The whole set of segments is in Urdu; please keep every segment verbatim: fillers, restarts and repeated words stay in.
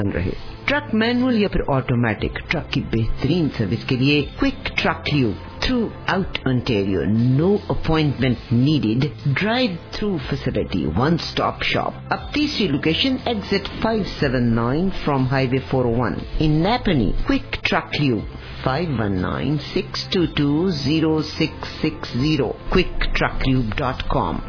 रहे। ट्रक मैनुअल या फिर ऑटोमेटिक, ट्रक की बेहतरीन सर्विस के लिए quick truck lube throughout Ontario. No appointment needed. Drive through facility. One stop shop. अब तीसरी location exit five seventy-nine from Highway four oh one. In Napanee, quick truck lube five one nine, six two two, zero six six zero. quick truck lube dot com.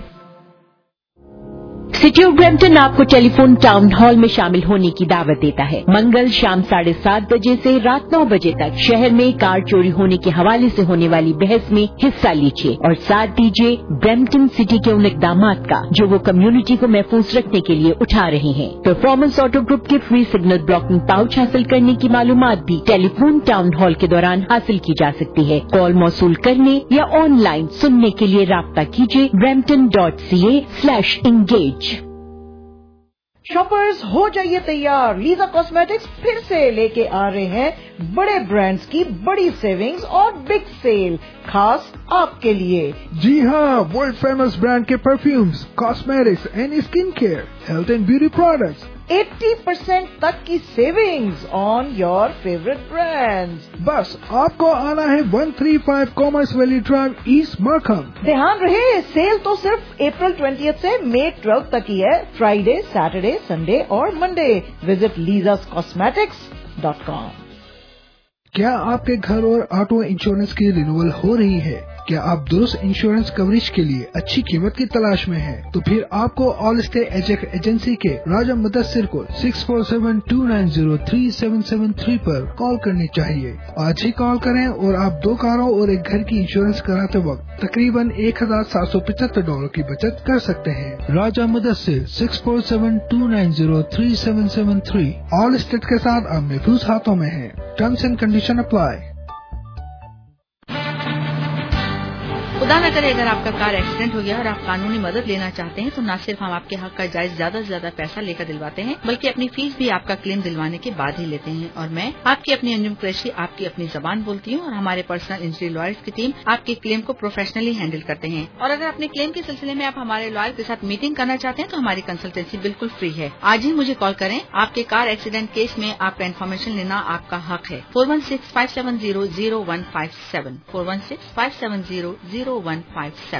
City of Brampton आपको टेलीफोन टाउन हॉल में शामिल होने की दावत देता है। मंगल शाम साढ़े सात बजे से रात नौ बजे तक शहर में कार चोरी होने के हवाले से होने वाली बहस में हिस्सा लीजिए और साथ दीजिए ब्रैम्पटन सिटी के उन इकदामात का जो वो कम्युनिटी को महफूज रखने के लिए उठा रहे हैं। परफॉर्मेंस ऑटो ग्रुप के फ्री सिग्नल ब्लॉकिंग पाउच हासिल करने की मालूमात भी टेलीफोन टाउन हॉल के दौरान हासिल की जा सकती है। कॉल मौसूल करने या ऑनलाइन सुनने के लिए राब्ता कीजिए Brampton dot C A slash engage. Shoppers हो जाइए तैयार, लीजा कॉस्मेटिक्स फिर से लेके आ रहे हैं बड़े ब्रांड्स की बड़ी सेविंग्स और बिग सेल खास आपके लिए। जी हाँ, वर्ल्ड फेमस ब्रांड के perfumes, cosmetics and skin care, health and beauty products, अस्सी परसेंट तक की savings on your favourite brands. बस आपको आना है one thirty-five Commerce Valley Drive, East Markham. ध्यान रहे, सेल तो सिर्फ अप्रैल ट्वेंटियथ से मई ट्वेल्थ तक ही है। फ्राइडे, सैटरडे, संडे और Monday. Visit Leejas cosmetics dot com. क्या आपके घर और ऑटो इंश्योरेंस की रिन्यूअल हो रही है? क्या आप दुरुस्त इंश्योरेंस कवरेज के लिए अच्छी कीमत की तलाश में हैं? तो फिर आपको ऑल स्टे एजेक एजेंसी के राजा मुदस्सिर को six four seven two nine zero three seven seven three पर कॉल करनी चाहिए। आज ही कॉल करें और आप दो कारों और एक घर की इंश्योरेंस कराते वक्त तकरीबन एक हजार सात सौ पचहत्तर डॉलर की बचत कर सकते हैं। Raja Mudassir six four seven two nine zero three seven seven three. Allstate के साथ आप महफूज हाथों में हैं। Terms and condition apply. खुदा न करे अगर आपका कार एक्सीडेंट हो गया और आप कानूनी मदद लेना चाहते हैं तो न सिर्फ हम आपके हक का जायज ज्यादा से ज्यादा पैसा लेकर दिलवाते हैं बल्कि अपनी फीस भी आपका क्लेम दिलवाने के बाद ही लेते हैं। और मैं आपकी अपनी अंजुम कुरैशी आपकी अपनी जबान बोलती हूँ और हमारे पर्सनल इंजरी लॉयर्स की टीम आपके क्लेम को प्रोफेशनली हैंडल करते हैं। और अगर अपने क्लेम के सिलसिले में आप हमारे लॉयर के साथ मीटिंग करना चाहते हैं तो हमारी कंसल्टेंसी बिल्कुल फ्री है। आज ही मुझे कॉल करें। आपके कार एक्सीडेंट केस में आपका इन्फॉर्मेशन लेना आपका हक है। Four one six five seven zero zero one five seven four one six five seven zero zero one five seven.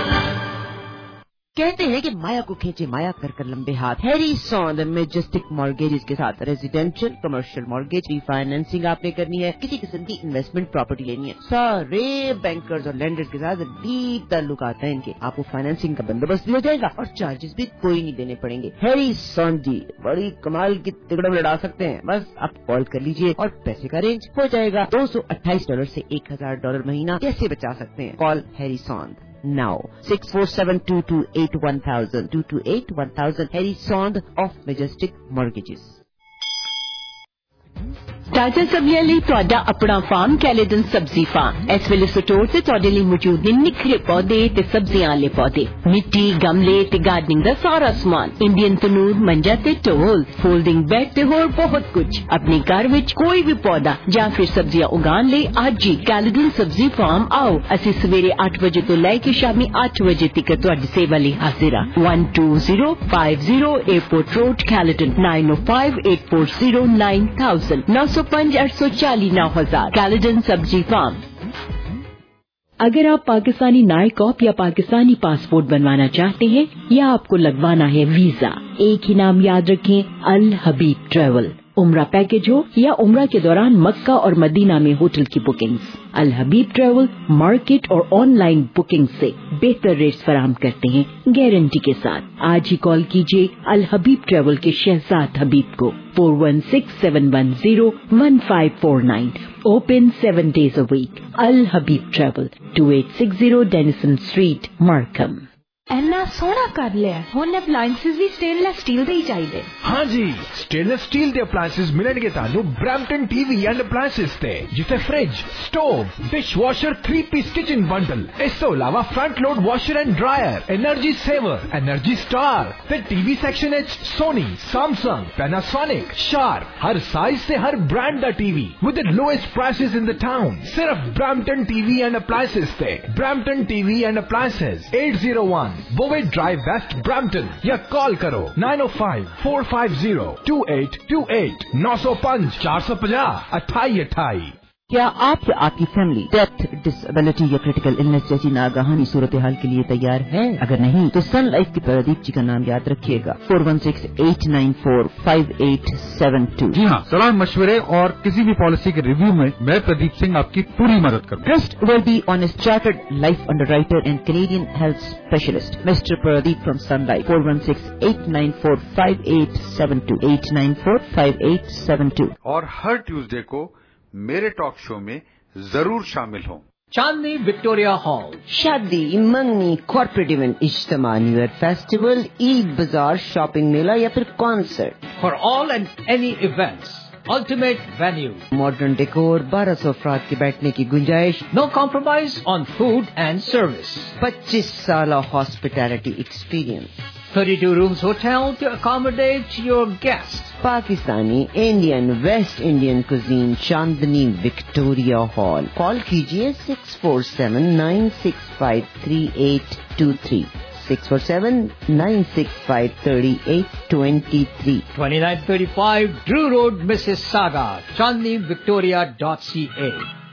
कहते हैं कि माया को खींचे माया कर कर लंबे हाथ। हैरी सॉन्द मैजेस्टिक मॉर्गेजेस के साथ रेजिडेंशियल कमर्शियल मॉर्गेज रीफाइनेंसिंग आपने करनी है, किसी किस्म की इन्वेस्टमेंट प्रॉपर्टी लेनी है, सारे बैंकर्स और लैंडर्स के साथ डीप ताल्लुकात हैं इनके। आपको फाइनेंसिंग का बंदोबस्त दिया जाएगा और चार्जेस भी कोई नहीं देने पड़ेंगे। हैरी सॉन्द जी बड़ी कमाल की तिगड़म लड़ा सकते हैं। बस आप कॉल कर लीजिए और पैसे का अरेंज हो जाएगा। दो सौ अट्ठाईस डॉलर से एक हजार डॉलर महीना कैसे बचा सकते हैं? Call Harry Sond now six four seven two two eight one thousand two two eight one thousand Harry Sond of Majestic Mortgages। ताजा सब्जियां ਲਈ ਤੁਹਾਡਾ ਆਪਣਾ ਫਾਰਮ ਕੈਲੇਡਨ ਸਬਜ਼ੀ ਫਾਰਮ। ਇਸ ਵੇਲੇ ਸਟੋਰ ਤੇ ਤੁਹਾਡੇ ਲਈ ਮੌਜੂਦ ਨੇ ਨਿਖਰੇ ਪੌਦੇ ਤੇ ਸਬਜ਼ੀਆਂ ਵਾਲੇ ਪੌਦੇ, ਮਿੱਟੀ, ਗਮਲੇ ਤੇ ਗਾਰਡਨਿੰਗ ਦਾ ਸਾਰਾ ਸਮਾਨ, ਇੰਡੀਅਨ ਤਨੂਰ, ਮੰਜਾ ਤੇ ਟੋਲ, ਫੋਲਡਿੰਗ ਬੈੱਡ ਤੇ ਹੋਰ ਬਹੁਤ ਕੁਝ। ਆਪਣੇ ਘਰ ਵਿੱਚ ਕੋਈ ਵੀ ਪੌਦਾ ਜਾਂ ਫਿਰ ਸਬਜ਼ੀਆਂ ਉਗਾਉਣ ਲਈ ਅੱਜ ਹੀ ਕੈਲੇਡਨ ਸਬਜ਼ੀ ਫਾਰਮ ਆਓ। ਅਸੀਂ ਸਵੇਰੇ ਅੱਠ ਵਜੇ ਤੋਂ ਲੈ ਕੇ ਸ਼ਾਮੀ ਅੱਠ ਵਜੇ ਤੱਕ ਤੁਹਾਡੀ ਸੇਵਾ ਲਈ ਹਾਜ਼ਰ ਹਾਂ। one two zero five zero Airport Road, Caledon nine oh five eight four zero nine thousand नौ सौ पाँच आठ सौ चालीस नौ हजार कैलेडन सब्जी फार्म। अगर आप पाकिस्तानी नागरिक ऑफ या पाकिस्तानी पासपोर्ट बनवाना चाहते हैं या आपको लगवाना है वीजा, एक ही नाम याद रखें, अल हबीब ट्रेवल। उम्रा पैकेज हो या उम्रा के दौरान मक्का और मदीना में होटल की bookings, Al Habib travel market और ऑनलाइन बुकिंग से बेहतर रेट्स फराहम करते हैं गारंटी के साथ। आज ही कॉल कीजिए अल हबीब ट्रेवल के शहजाद हबीब को four one six seven one zero one five four nine. Open seven days a week. Al Habib travel two eight six zero Dennison Street, Markham. ਇੰਨਾ ਸੋਹਣਾ ਕਰ ਲਿਆ। ਹੁਣ ਅਪਲਾਈਐਂਸਿਸ ਵੀ ਸਟੇਨਲੈਸ ਸਟੀਲ ਦੇ ਹੀ ਚਾਹੀਦੇ। हाँ जी, स्टेनलेस स्टील के अप्लायंसेस मिलेंगे तानू ब्रैम्पटन टीवी एंड अप्लायंसेस ते, जिथे fridge, stove, dish washer, three piece kitchen bundle, इस तो अलावा front load washer and dryer, energy saver, energy star ते टीवी सेक्शन एच सोनी, सैमसंग, पैनासोनिक, शार्प, हर साइज से हर ब्रांड दा TV with the lowest prices in the town. सिर्फ ब्रैम्पटन टीवी एंड अप्लायंसेस ते। Brampton TV and appliances eight oh one Bovaird drive West Brampton या कॉल करो nine oh five four five zero two eight two eight नौ सौ पाँच चार सौ पचास अट्ठाई अट्ठाई। क्या आप या आपकी फैमिली डेथ, डिसेबिलिटी या क्रिटिकल इलनेस जैसी नागहानी सूरत हाल के लिए तैयार है? अगर नहीं तो सन लाइफ के प्रदीप जी का नाम याद रखिएगा, four one six eight nine four five eight seven two. जी हाँ, सलाह मशवरे और किसी भी पॉलिसी के रिव्यू में मैं प्रदीप सिंह आपकी पूरी मदद करूँ। Trustworthy honest chartered life underwriter and Canadian health specialist mister Pradeep from Sun Life, four one six eight nine four five eight seven two eight nine four five eight seven two. और हर ट्यूसडे को मेरे टॉक शो में जरूर शामिल हों। चांदनी विक्टोरिया हॉल, शादी, मंगनी, कॉर्पोरेट इवेंट, इज्तिमा, न्यू ईयर फेस्टिवल, ईद बाजार, शॉपिंग मेला या फिर concert, for all and any events ultimate venue, modern decor, बारह सौ अफराद के बैठने की गुंजाइश, no compromise on food and service, पच्चीस साल hospitality experience, thirty-two rooms hotel to accommodate your guests. Pakistani, Indian, West Indian cuisine, Chandni Victoria Hall. Call कीजिए six four seven nine six five three eight two three, six four seven nine six five three eight twenty three, twenty-nine thirty-five Drew Road, Mississauga, chandni victoria dot c a।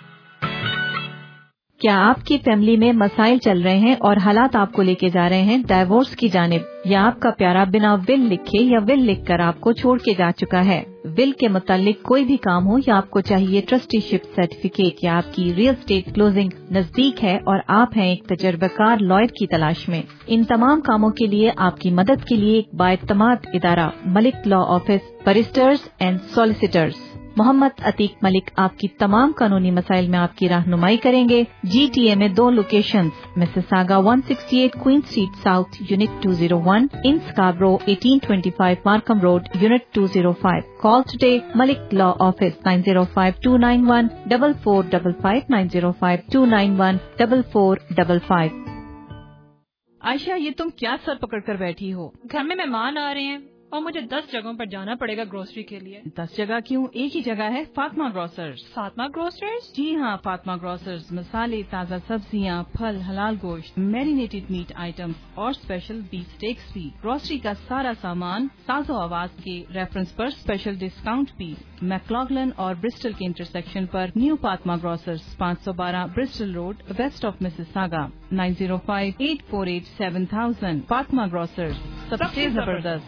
क्या आपकी फैमिली में मसाइल चल रहे हैं और हालात आपको लेके जा रहे हैं डाइवोर्स की जानिब, या आपका प्यारा बिना विल लिखे या विल लिखकर आपको छोड़ के जा चुका है? विल के मुतालिक कोई भी काम हो या आपको चाहिए ट्रस्टीशिप सर्टिफिकेट, या आपकी रियल एस्टेट क्लोजिंग नजदीक है और आप हैं एक तजर्बाकार लॉयर की तलाश में, इन तमाम कामों के लिए आपकी मदद के लिए एक बाएतमाद इदारा Malik law office, barristers and solicitors Mohammad Atiq Malik आपकी तमाम कानूनी मसाइल में आपकी रहनुमाई करेंगे। जीटीए में दो locations, Mississauga one sixty-eight Queen Street South unit two oh one, in Scarborough eighteen twenty-five Markham Road unit two oh five। Call today Malik law office nine oh five two nine one four four five five nine oh five two nine one four four five five। Ayesha, ये तुम क्या सर पकड़ कर बैठी हो? घर में मेहमान आ रहे हैं और मुझे दस जगहों पर जाना पड़ेगा ग्रोसरी के लिए। दस जगह क्यों, एक ही जगह है, फातिमा ग्रोसर्स। फातिमा ग्रोसर्स? जी हाँ, फातिमा ग्रोसर्स मसाले, ताज़ा सब्जियाँ, फल, हलाल गोश्त, मैरिनेटेड मीट आइटम्स और स्पेशल बीफ स्टेक्स भी। ग्रोसरी का सारा सामान साजो आवाज के रेफरेंस पर स्पेशल डिस्काउंट भी। मैक्लॉगलन और ब्रिस्टल के इंटरसेक्शन पर न्यू फातिमा ग्रोसर्स, पाँच सौ बारह Bristol Road, West of Mississauga, nine oh five eight four eight seven thousand। Fatima grocers, सबसे जबरदस्त।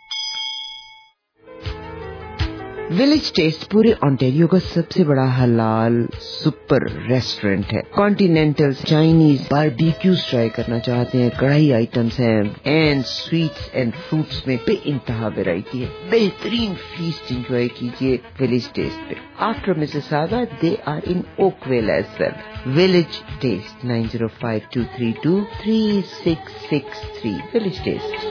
विलेज टेस्ट पूरे ऑन्टेरियो का सबसे बड़ा हलाल सुपर रेस्टोरेंट है। कॉन्टिनेंटल, चाइनीज, बारबेक्यूज ट्राई करना चाहते हैं, कढ़ाई आइटम्स हैं, एंड स्वीट्स एंड फ्रूट्स में बेइंतहा वैरायटी है। बेहतरीन फीस्ट एंजॉय कीजिए विलेज टेस्ट पे। After Mississauga they are in Oakville as well. Village taste nine oh five two three two three six six three। Village taste.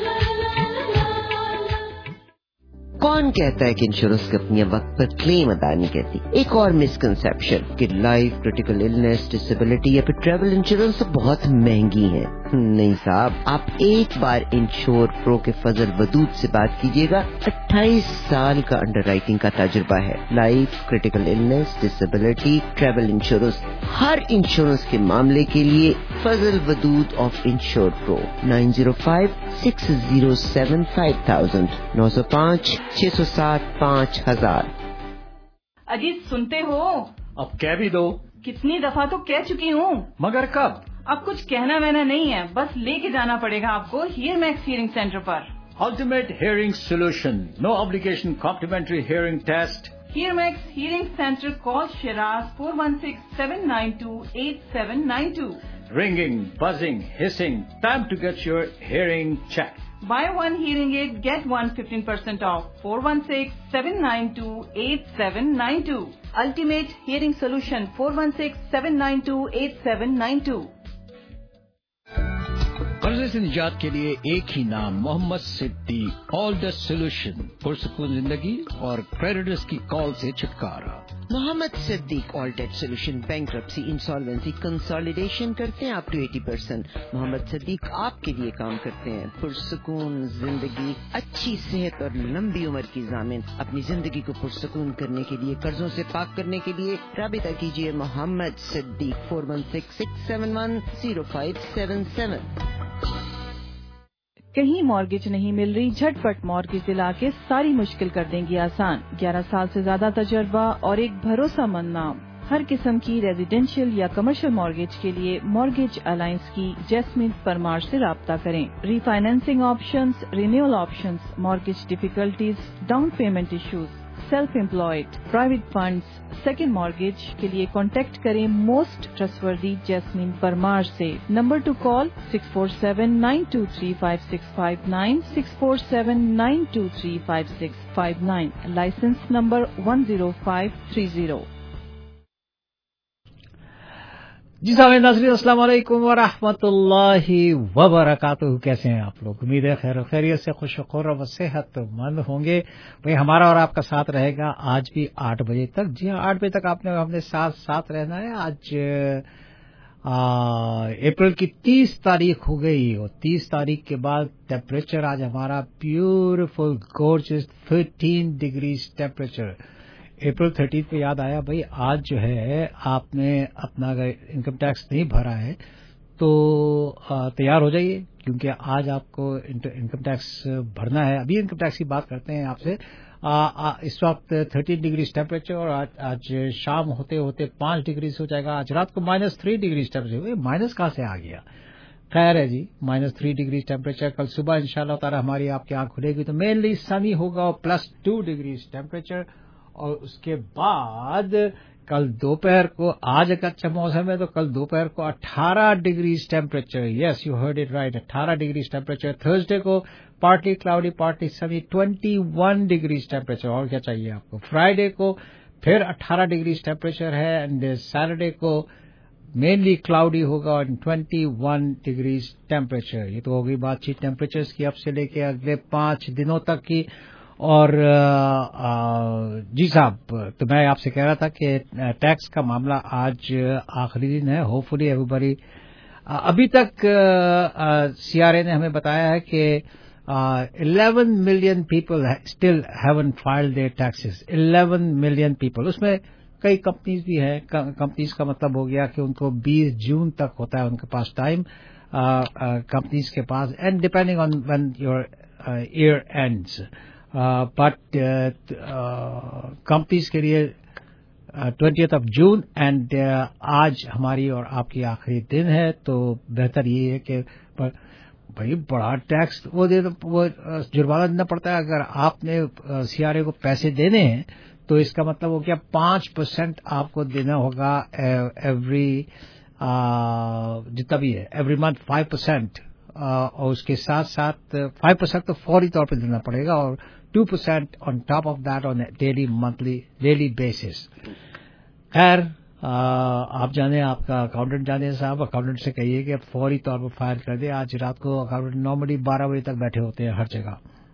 कौन कहता है कि इंश्योरेंस कंपनियां वक्त पर क्लेम अदा नहीं करती? एक और मिसकंसेप्शन कि लाइफ, क्रिटिकल इलनेस, डिसेबिलिटी या फिर ट्रैवल इंश्योरेंस बहुत महंगी है। नहीं साहब, आप एक बार इंश्योर प्रो के फजल वदूद से बात कीजिएगा। अट्ठाईस साल का अंडरराइटिंग का तजुर्बा है। Life, critical illness, disability, travel insurance, हर इंश्योरेंस के मामले के लिए Fazal Wadood of insure pro, nine oh five six oh seven five thousand, नौ सौ पाँच छह सौ सात पाँच हजार। अजीत, सुनते हो? अब कह भी दो। कितनी दफा तो कह चुकी हूँ। मगर कब? अब कुछ कहना वहना नहीं है, बस लेके जाना पड़ेगा आपको हियर मैक्स हियरिंग सेंटर पर। Ultimate hearing solution, no obligation complimentary hearing test. Hear max hearing centre, call Shiraz four one six seven nine two eight seven nine two। Ringing, buzzing, hissing, time to get your hearing checked. Buy one hearing aid, get one fifteen percent off. four one six seven nine two eight seven nine two। Ultimate Hearing Solution, four one six seven nine two eight seven nine two। कर्जे से निजात के लिए एक ही नाम, Mohammad Siddique. All the solution, पुरसुकून जिंदगी और क्रेडिटर्स की कॉल से छुटकारा। Mohammad Siddique all debt solution, bankruptcy, insolvency, consolidation करते हैं अप टू अस्सी परसेंट। मोहम्मद सिद्दीक आपके लिए काम करते हैं। पुरसुकून जिंदगी, अच्छी सेहत और लंबी उम्र की जामिन। अपनी जिंदगी को पुरसुकून करने के लिए, कर्जों से पाक करने के लिए राबिता कीजिए Mohammad Siddique four one six six seven one zero five seven seven। کہیں مارگیج نہیں مل رہی؟ جھٹپٹ مارگیج دلا کے ساری مشکل کر دیں گی آسان. گیارہ سال سے زیادہ تجربہ اور ایک بھروسہ مند نام. ہر قسم کی ریزیڈینشیل یا کمرشل مارگیج کے لیے مارگیج الائنس کی جیسمین پرمار سے رابطہ کریں. Refinancing options, renewal options, mortgage difficulties, down payment issues, self employed, private funds, second mortgage کے لیے کانٹیکٹ کریں موسٹ ٹرسٹوردی جیسمین پرمار سے. Number two call six four seven nine two three five six five nine six four seven nine two three five six five nine. License number one zero five three zero. جی سامعین ناظرین السلام علیکم ورحمۃ اللہ وبرکاتہ. کیسے ہیں آپ لوگ؟ امید ہے خیر و خیریت سے خوش و خرم و صحت مند ہوں گے. بھائی ہمارا اور آپ کا ساتھ رہے گا آج بھی آٹھ بجے تک. جی ہاں آٹھ بجے تک آپ نے ہم نے ساتھ ساتھ رہنا ہے. آج اپریل کی تیس تاریخ ہو گئی اور تیس تاریخ کے بعد ٹیمپریچر آج ہمارا beautiful gorgeous thirteen degrees temperature. April thirteen پہ یاد آیا بھائی آج جو ہے آپ نے اپنا اگر انکم ٹیکس نہیں بھرا ہے تو تیار ہو جائیے کیونکہ آج آپ کو انکم ٹیکس بھرنا ہے. ابھی انکم ٹیکس کی بات کرتے ہیں آپ سے. اس وقت تھرٹین ڈگریز ٹیمپریچر اور آج شام ہوتے ہوتے پانچ ڈگریز ہو جائے گا. آج رات کو minus three degrees temperature. Minus کہاں سے آ گیا؟ خیر ہے جی مائنس تھری ڈگریز ٹیمپریچر. کل صبح ان شاء اللہ تعالیٰ ہماری آپ کی آنکھ کھلے گی تو مینلی سنی ہوگا اور پلس ٹو ڈگریز ٹیمپریچر. اور اس کے بعد کل دوپہر کو آج ایک اچھا موسم ہے تو کل دوپہر کو اٹھارہ degrees temperature. Yes you heard it right اٹھارہ ڈگریز ٹیمپریچر. تھرسڈے کو partly cloudy partly sunny twenty one degrees temperature. اور کیا چاہیے آپ کو؟ فرائیڈے کو پھر اٹھارہ ڈگریز ٹیمپریچر ہے اینڈ سیٹرڈے کو مینلی کلاؤڈی ہوگا اور ٹوینٹی ون ڈگریز ٹیمپریچر. یہ تو ہوگی بات چیت ٹیمپریچر کی اب سے لے کے اگلے پانچ دنوں تک کی. اور جی صاحب تو میں آپ سے کہہ رہا تھا کہ ٹیکس کا معاملہ آج آخری دن ہے. ہوپ فلی ایوری بڑی. ابھی تک سی آر اے نے ہمیں بتایا ہے کہ eleven million people still haven't filed their taxes. Eleven million people. اس میں کئی کمپنیز بھی ہیں. کمپنیز کا مطلب ہو گیا کہ ان کو بیس جون تک ہوتا ہے ان کے پاس ٹائم کمپنیز کے پاس and depending on when your year ends. But companies کے لیے ٹوینٹیتھ آف جون اینڈ آج ہماری اور آپ کی آخری دن ہے. تو بہتر یہ ہے کہ بھائی بڑا ٹیکس وہ وہ جرمانہ دینا پڑتا ہے. اگر آپ نے سی آر اے کو پیسے دینے ہیں تو اس کا مطلب ہو گیا پانچ پرسینٹ آپ کو دینا ہوگا ایوری جتنا بھی ہے ایوری منتھ فائیو پرسینٹ. اور اس کے ساتھ ساتھ فائیو پرسینٹ تو فوری طور پہ دینا پڑے گا اور two percent on top of that on daily monthly daily basis. خیر آپ جانے آپ کا اکاؤنٹنٹ جانے صاحب اکاؤنٹنٹ سے کہیے کہ فوری طور پر فائل کر دے. آج رات کو اکاؤنٹنٹ نارملی بارہ بجے تک بیٹھے ہوتے ہیں ہر جگہ.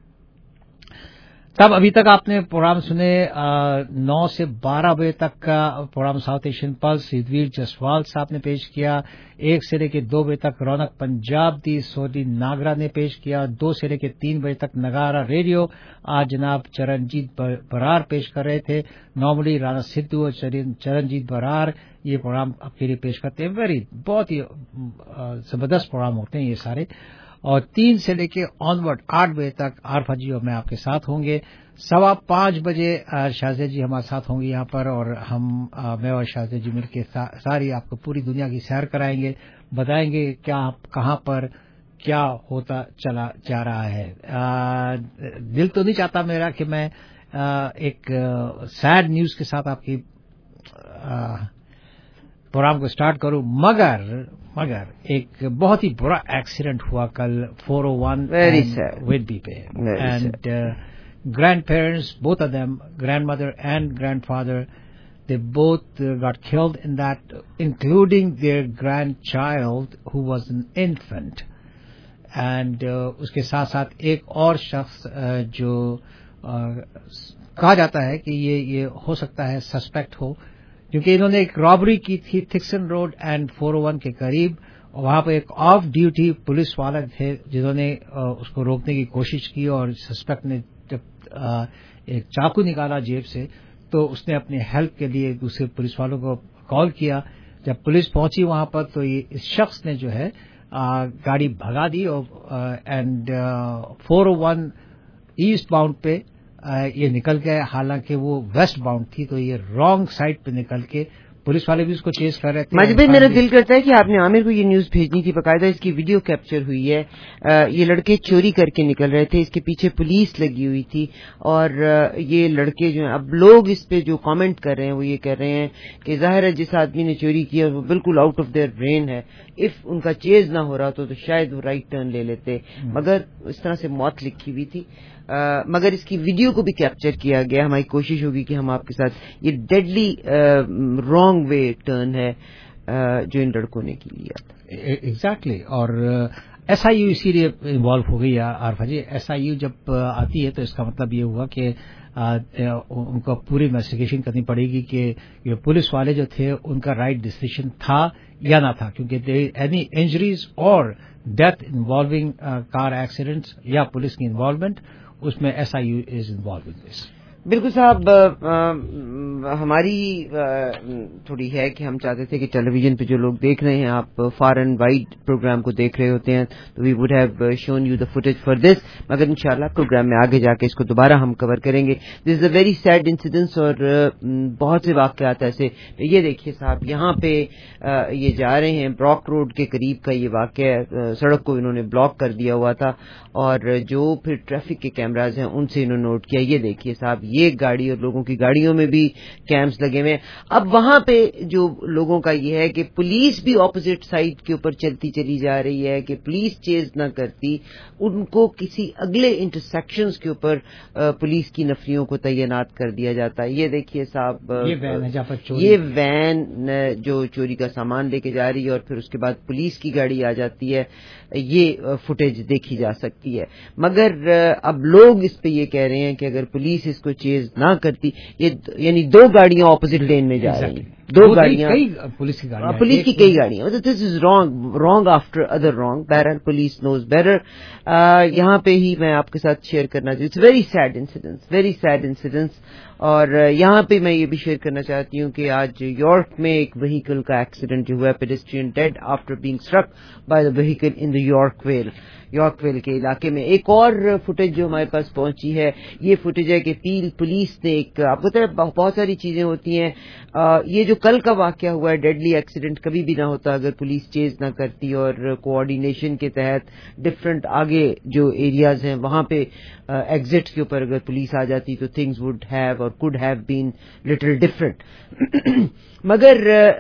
تب ابھی تک آپ نے پروگرام سنے نو سے بارہ بجے تک کا program South Asian plus Sudhvir Jaswal صاحب نے پیش کیا. ایک سے لے کے دو بجے تک رونق پنجاب دی سوڈی ناگرا نے پیش کیا. دو سے لے کے تین بجے تک نگارا ریڈیو آج جناب چرنجیت برار پیش کر رہے تھے. نارملی رانا سدھو اور چرنجیت برار یہ پروگرام آپ کے لیے پیش کرتے ہیں. ویری بہت ہی زبردست پروگرام ہوتے ہیں یہ سارے. اور تین سے لے کے آنورڈ آٹھ بجے تک عارفہ جی اور میں آپ کے ساتھ ہوں گے. سوا پانچ بجے شاہزاد جی ہمارے ساتھ ہوں گے یہاں پر اور ہم میں اور شاہزاد جی مل کے ساری آپ کو پوری دنیا کی سیر کرائیں گے. بتائیں گے کیا کہاں پر کیا ہوتا چلا جا رہا ہے. دل تو نہیں چاہتا میرا کہ میں ایک سیڈ نیوز کے ساتھ آپ کی پروگرام کو اسٹارٹ کروں مگر مگر ایک بہت ہی برا ایکسیڈنٹ ہوا کل فور او ون وڈبی پہ. And grandparents both of them grandmother and grandfather they both uh, got killed in that, including their grandchild who was an infant. And uh, اس کے ساتھ ساتھ ایک اور شخص uh, جو uh, کہا جاتا ہے کہ یہ یہ ہو سکتا ہے سسپیکٹ ہو کیونکہ انہوں نے ایک رابری کی تھی Thickson Road and four oh one کے قریب. وہاں پہ ایک آف ڈیوٹی پولیس والے تھے جنہوں نے uh, اس کو روکنے کی کوشش کی اور سسپیکٹ نے جب uh, ایک چاقو نکالا جیب سے تو اس نے اپنی ہیلپ کے لیے دوسرے پولیس والوں کو کال کیا. جب پولیس پہنچی وہاں پر تو یہ اس شخص نے جو ہے गाड़ी भगा दी और and four oh one eastbound पे ये निकल गए, हालांकि वो वेस्ट बाउंड थी, तो ये रॉन्ग साइड पे निकल के पुलिस वाले भी उसको चेस कर रहे थे। माजिद भाई, मेरा दिल करता है कि आपने आमिर को ये न्यूज भेजनी थी, बकायदा इसकी वीडियो कैप्चर हुई है। आ, ये लड़के चोरी करके निकल रहे थे, इसके पीछे पुलिस लगी हुई थी और आ, ये लड़के जो हैं, अब लोग इस पे जो कमेंट कर रहे हैं वो ये कह रहे हैं कि जाहिर है जिस आदमी ने चोरी किया वो बिल्कुल आउट ऑफ देयर ब्रेन है, इफ उनका चेज ना हो रहा तो, तो शायद वो राइट टर्न ले लेते, मगर इस तरह से मौत लिखी हुई थी। Uh, मगर इसकी वीडियो को भी कैप्चर किया गया। हमारी कोशिश होगी कि हम आपके साथ ये डेडली रॉन्ग वे टर्न है uh, जो इन लड़कों ने की लिया। एग्जैक्टली। और एस आई यू इसीलिए इन्वॉल्व हो गई है Arfa ji. S I U जब आती है तो इसका मतलब ये हुआ कि उनको पूरी इन्वेस्टिगेशन करनी पड़ेगी कि ये पुलिस वाले जो थे उनका राइट डिसीजन था या ना था, क्योंकि एनी इंजरीज और डेथ इन्वॉल्विंग कार एक्सीडेंट्स या पुलिस की इन्वॉल्वमेंट, उसमें S I U is involve in this. बिल्कुल साहब, हमारी थोड़ी है कि हम चाहते थे कि टेलीविजन पे जो लोग देख रहे हैं, आप फार एंड वाइड प्रोग्राम को देख रहे होते हैं, तो we would have shown you the footage for this, मगर इंशाल्लाह प्रोग्राम में आगे जाके इसको दोबारा हम कवर करेंगे। This is a very sad incidence और बहुत से वाकयात ऐसे। तो ये देखिए साहब, यहाँ पे ये जा रहे हैं, ब्रॉक रोड के करीब का ये वाकया, सड़क को इन्होंने ब्लॉक कर दिया हुआ था और जो फिर ट्रैफिक के कैमराज हैं उनसे इन्होंने नोट किया। ये देखिए साहब, ये गाड़ी और लोगों की गाड़ियों में भी कैम्स लगे हुए हैं। अब वहां पे जो लोगों का ये है कि पुलिस भी ऑपोजिट साइड के ऊपर चलती चली जा रही है कि पुलिस चेज न करती, उनको किसी अगले इंटरसेक्शंस के ऊपर पुलिस की नफरियों को तैनात कर दिया जाता है। ये देखिए साहब, ये वैन है जहाँ पर चोरी, ये वैन जो चोरी का सामान लेके जा रही है और फिर उसके बाद पुलिस की गाड़ी आ जाती है, ये फुटेज देखी जा सकती है। मगर अब लोग इस पे ये कह रहे हैं कि अगर पुलिस इसको चेज ना करती, ये यानी दो गाड़ियां ऑपोजिट लेन में जा रही हैं, दो गाड़ियां, पुलिस की गाड़ियां, पुलिस की कई गाड़ियां, मतलब this is wrong, wrong after other wrong. बहरहाल पुलिस नोज बेटर। यहाँ पे ही मैं आपके साथ शेयर करना चाहती हूँ, it's very sad incidence, very sad incidence. और यहाँ पे मैं ये भी शेयर करना चाहती हूँ कि आज यॉर्क में एक व्हीकल का एक्सीडेंट जो हुआ, pedestrian dead after being struck by the vehicle in the Yorkville, Yorkville के इलाके में। एक और फुटेज जो हमारे पास पहुंची है, ये फुटेज है कि पील पुलिस ने एक, आपको पता है बहुत सारी चीजें होती हैं, आ, ये जो कल का वाकया हुआ है, डेडली एक्सीडेंट कभी भी ना होता अगर पुलिस चेज ना करती और कोऑर्डिनेशन के तहत डिफरेंट आगे जो एरियाज हैं वहां पे एग्जिट्स के ऊपर अगर पुलिस आ जाती तो थिंग्स वुड हैव और could have been little different. मगर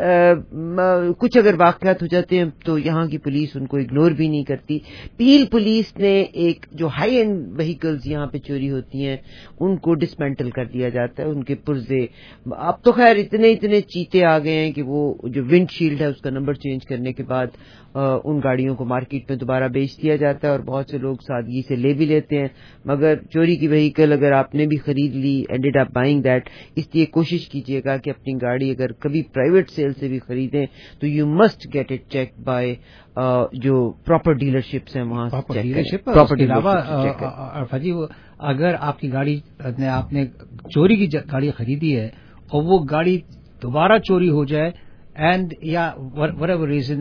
आ, कुछ अगर वाकयात हो जाते हैं तो यहाँ की पुलिस उनको इग्नोर भी नहीं करती। पील पुलिस ने एक जो हाई एंड व्हीकल्स यहाँ पे चोरी होती हैं उनको डिसमेंटल कर दिया जाता है, उनके पुर्जे। अब तो खैर इतने इतने चीते आ गए हैं कि वो जो विंडशील्ड है उसका नंबर चेंज करने के बाद आ, उन गाड़ियों को मार्केट में दोबारा बेच दिया जाता है और बहुत से लोग सादगी से ले भी लेते हैं। मगर चोरी की व्हीकल अगर आपने भी खरीद ली, एंडेड अप बाइंग दैट, इसलिए कोशिश कीजिएगा कि अपनी गाड़ी अगर कभी प्राइवेट सेल से भी खरीदें तो you must get it check by जो प्रॉपर डीलरशिप्स हैं वहां से चेक डीलरशिप। प्रॉपर अलावा फजी, अगर आपकी गाड़ी ने आपने चोरी की गाड़ी खरीदी है और वो गाड़ी दोबारा चोरी हो जाए एंड या व्हाटएवर रीजन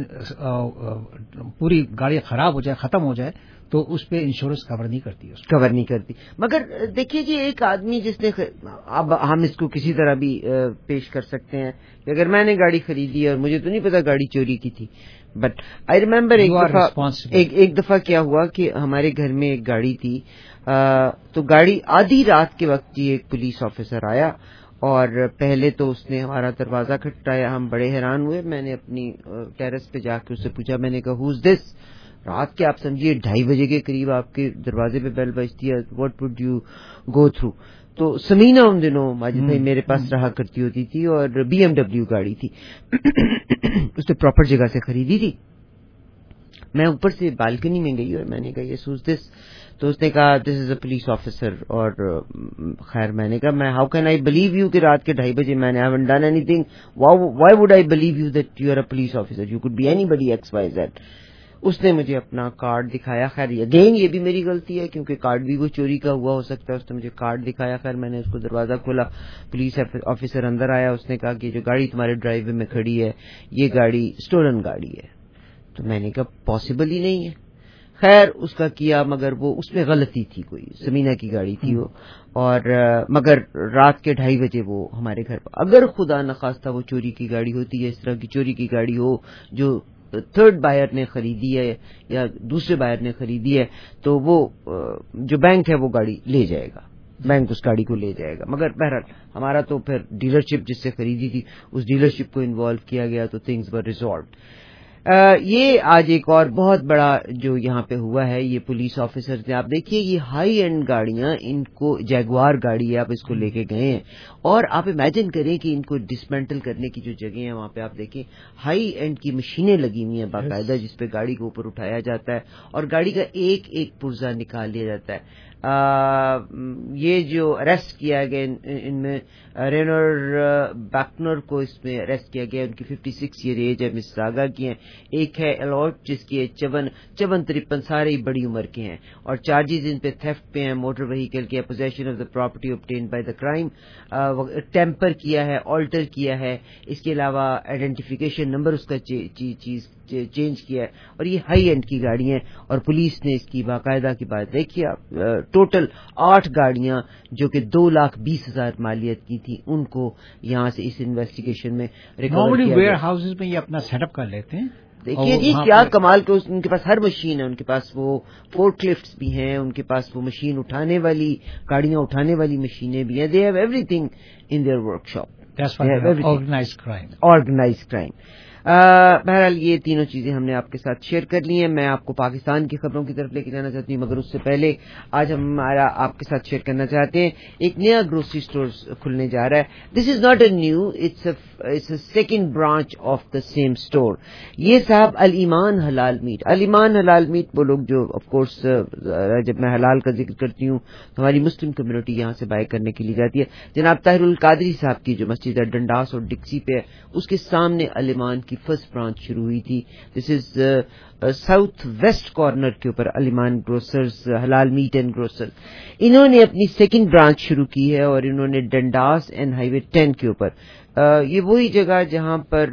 पूरी गाड़ी खराब हो जाए, खत्म हो जाए, तो उस पे इंश्योरेंस कवर नहीं करती, उसको कवर नहीं करती। मगर देखिए कि एक आदमी जिसने, अब हम इसको किसी तरह भी पेश कर सकते हैं कि अगर मैंने गाड़ी खरीदी और मुझे तो नहीं पता गाड़ी चोरी की थी, बट आई रिमेम्बर एक दफा एक, एक दफा क्या हुआ कि हमारे घर में एक गाड़ी थी, आ, तो गाड़ी आधी रात के वक्त ही एक पुलिस ऑफिसर आया और पहले तो उसने हमारा दरवाजा खटखटाया, हम बड़े हैरान हुए। मैंने अपनी टेरेस पे जाकर उससे पूछा, मैंने कहा हु इज दिस? रात के आप समझिए ढाई बजे के करीब आपके दरवाजे पे बेल बजती है, what would you go through? तो समीना उन दिनों माजिद भाई मेरे पास रहा करती होती थी और बीएमडब्ल्यू गाड़ी थी उसने प्रॉपर जगह से खरीदी थी। मैं ऊपर से बालकनी में गई और मैंने कहा ये सूज दिस, तो उसने कहा this is a police officer. और खैर मैंने कहा मैं how can I believe you कि रात के ढाई बजे मैंने haven't done anything, why would I believe you that you are a police officer, you could be anybody X Y Z. उसने मुझे अपना कार्ड दिखाया, खैर अगेन ये भी मेरी गलती है क्योंकि कार्ड भी वो चोरी का हुआ हो सकता है। उसने मुझे कार्ड दिखाया, खैर मैंने उसको दरवाजा खोला, पुलिस ऑफिसर अंदर आया, उसने कहा कि जो गाड़ी तुम्हारे ड्राइव में खड़ी है ये गाड़ी स्टोलन गाड़ी है। تو میں نے کہا پاسبل ہی نہیں ہے. خیر اس کا کیا, مگر وہ اس میں غلطی تھی, کوئی سمینہ کی گاڑی تھی وہ, اور مگر رات کے ڈھائی بجے وہ ہمارے گھر پر. اگر خدا نخواستہ وہ چوری کی گاڑی ہوتی ہے, اس طرح کی چوری کی گاڑی ہو جو تھرڈ بائر نے خریدی ہے یا دوسرے بائر نے خریدی ہے, تو وہ جو بینک ہے وہ گاڑی لے جائے گا, بینک اس گاڑی کو لے جائے گا. مگر بہرحال ہمارا تو پھر ڈیلرشپ جس سے خریدی تھی اس ڈیلرشپ کو انوالو کیا گیا, تو تھنگز ور ریزالوڈ. یہ آج ایک اور بہت بڑا جو یہاں پہ ہوا ہے, یہ پولیس آفیسر نے, آپ دیکھیے یہ ہائی اینڈ گاڑیاں, ان کو جیگوار گاڑی ہے, آپ اس کو لے کے گئے ہیں, اور آپ امیجن کریں کہ ان کو ڈسمینٹل کرنے کی جو جگہ ہیں وہاں پہ آپ دیکھیں ہائی اینڈ کی مشینیں لگی ہوئی ہیں باقاعدہ, جس پہ گاڑی کو اوپر اٹھایا جاتا ہے اور گاڑی کا ایک ایک پرزہ نکال لیا جاتا ہے. آ, یہ جو اریسٹ کیا گیا ان میں رینر بیکنر کو اس میں اریسٹ کیا گیا, ان کی ففٹی سکس ایئر ایج ہے, مس ساگا کی ہیں. ایک ہے الوٹ جس کی چون چون ترپن, سارے بڑی عمر کے ہیں, اور چارجز ان پہ تھیفٹ پہ ہیں, موٹر وہیکل کے, possession of the property obtained by the crime, tamper کیا ہے, آلٹر کیا ہے, اس کے علاوہ آئیڈینٹیفیکیشن نمبر اس کا چیز چینج کیا ہے, اور یہ ہائی اینڈ کی گاڑی ہیں. اور پولیس نے اس کی باقاعدہ کی بات دیکھی آپ, ٹوٹل آٹھ گاڑیاں جو کہ دو لاکھ بیس ہزار مالیت کی تھی, ان کو یہاں سے اس انویسٹیگیشن میں ریکور کیا. ویئر ہاؤسز میں یہ اپنا سیٹ اپ کر لیتے ہیں. دیکھیے جی کیا کمال کے, ان کے پاس ہر مشین ہے, ان کے پاس وہ فورک لفٹس بھی ہیں, ان کے پاس وہ مشین اٹھانے والی گاڑیاں اٹھانے والی مشینیں بھی ہیں. They have everything in their workshop. Organised crime. Organised crime. بہرحال یہ تینوں چیزیں ہم نے آپ کے ساتھ شیئر کر لی ہیں. میں آپ کو پاکستان کی خبروں کی طرف لے کے جانا چاہتی ہوں, مگر اس سے پہلے آج ہم ہمارا آپ کے ساتھ شیئر کرنا چاہتے ہیں ایک نیا گروسری اسٹور کھلنے جا رہا ہے. This is not a new, it's a second branch of the same store. یہ صاحب الایمان حلال میٹ. الایمان حلال میٹ وہ لوگ جو آف کورس جب میں حلال کا ذکر کرتی ہوں تو ہماری مسلم کمیونٹی یہاں سے بائی کرنے کے لیے جاتی ہے. جناب طاہر القادری صاحب کی جو مسجد ہے ڈنڈاس اور ڈکسی پہ ہے, اس کے سامنے الایمان کی فرسٹ برانچ شروع ہوئی تھی. This is south west corner کے اوپر الایمان گروسرز, حلال میٹ اینڈ گروسر. انہوں نے اپنی سیکنڈ برانچ شروع کی ہے, اور انہوں نے Dundas and highway ten کے اوپر, یہ وہی جگہ جہاں پر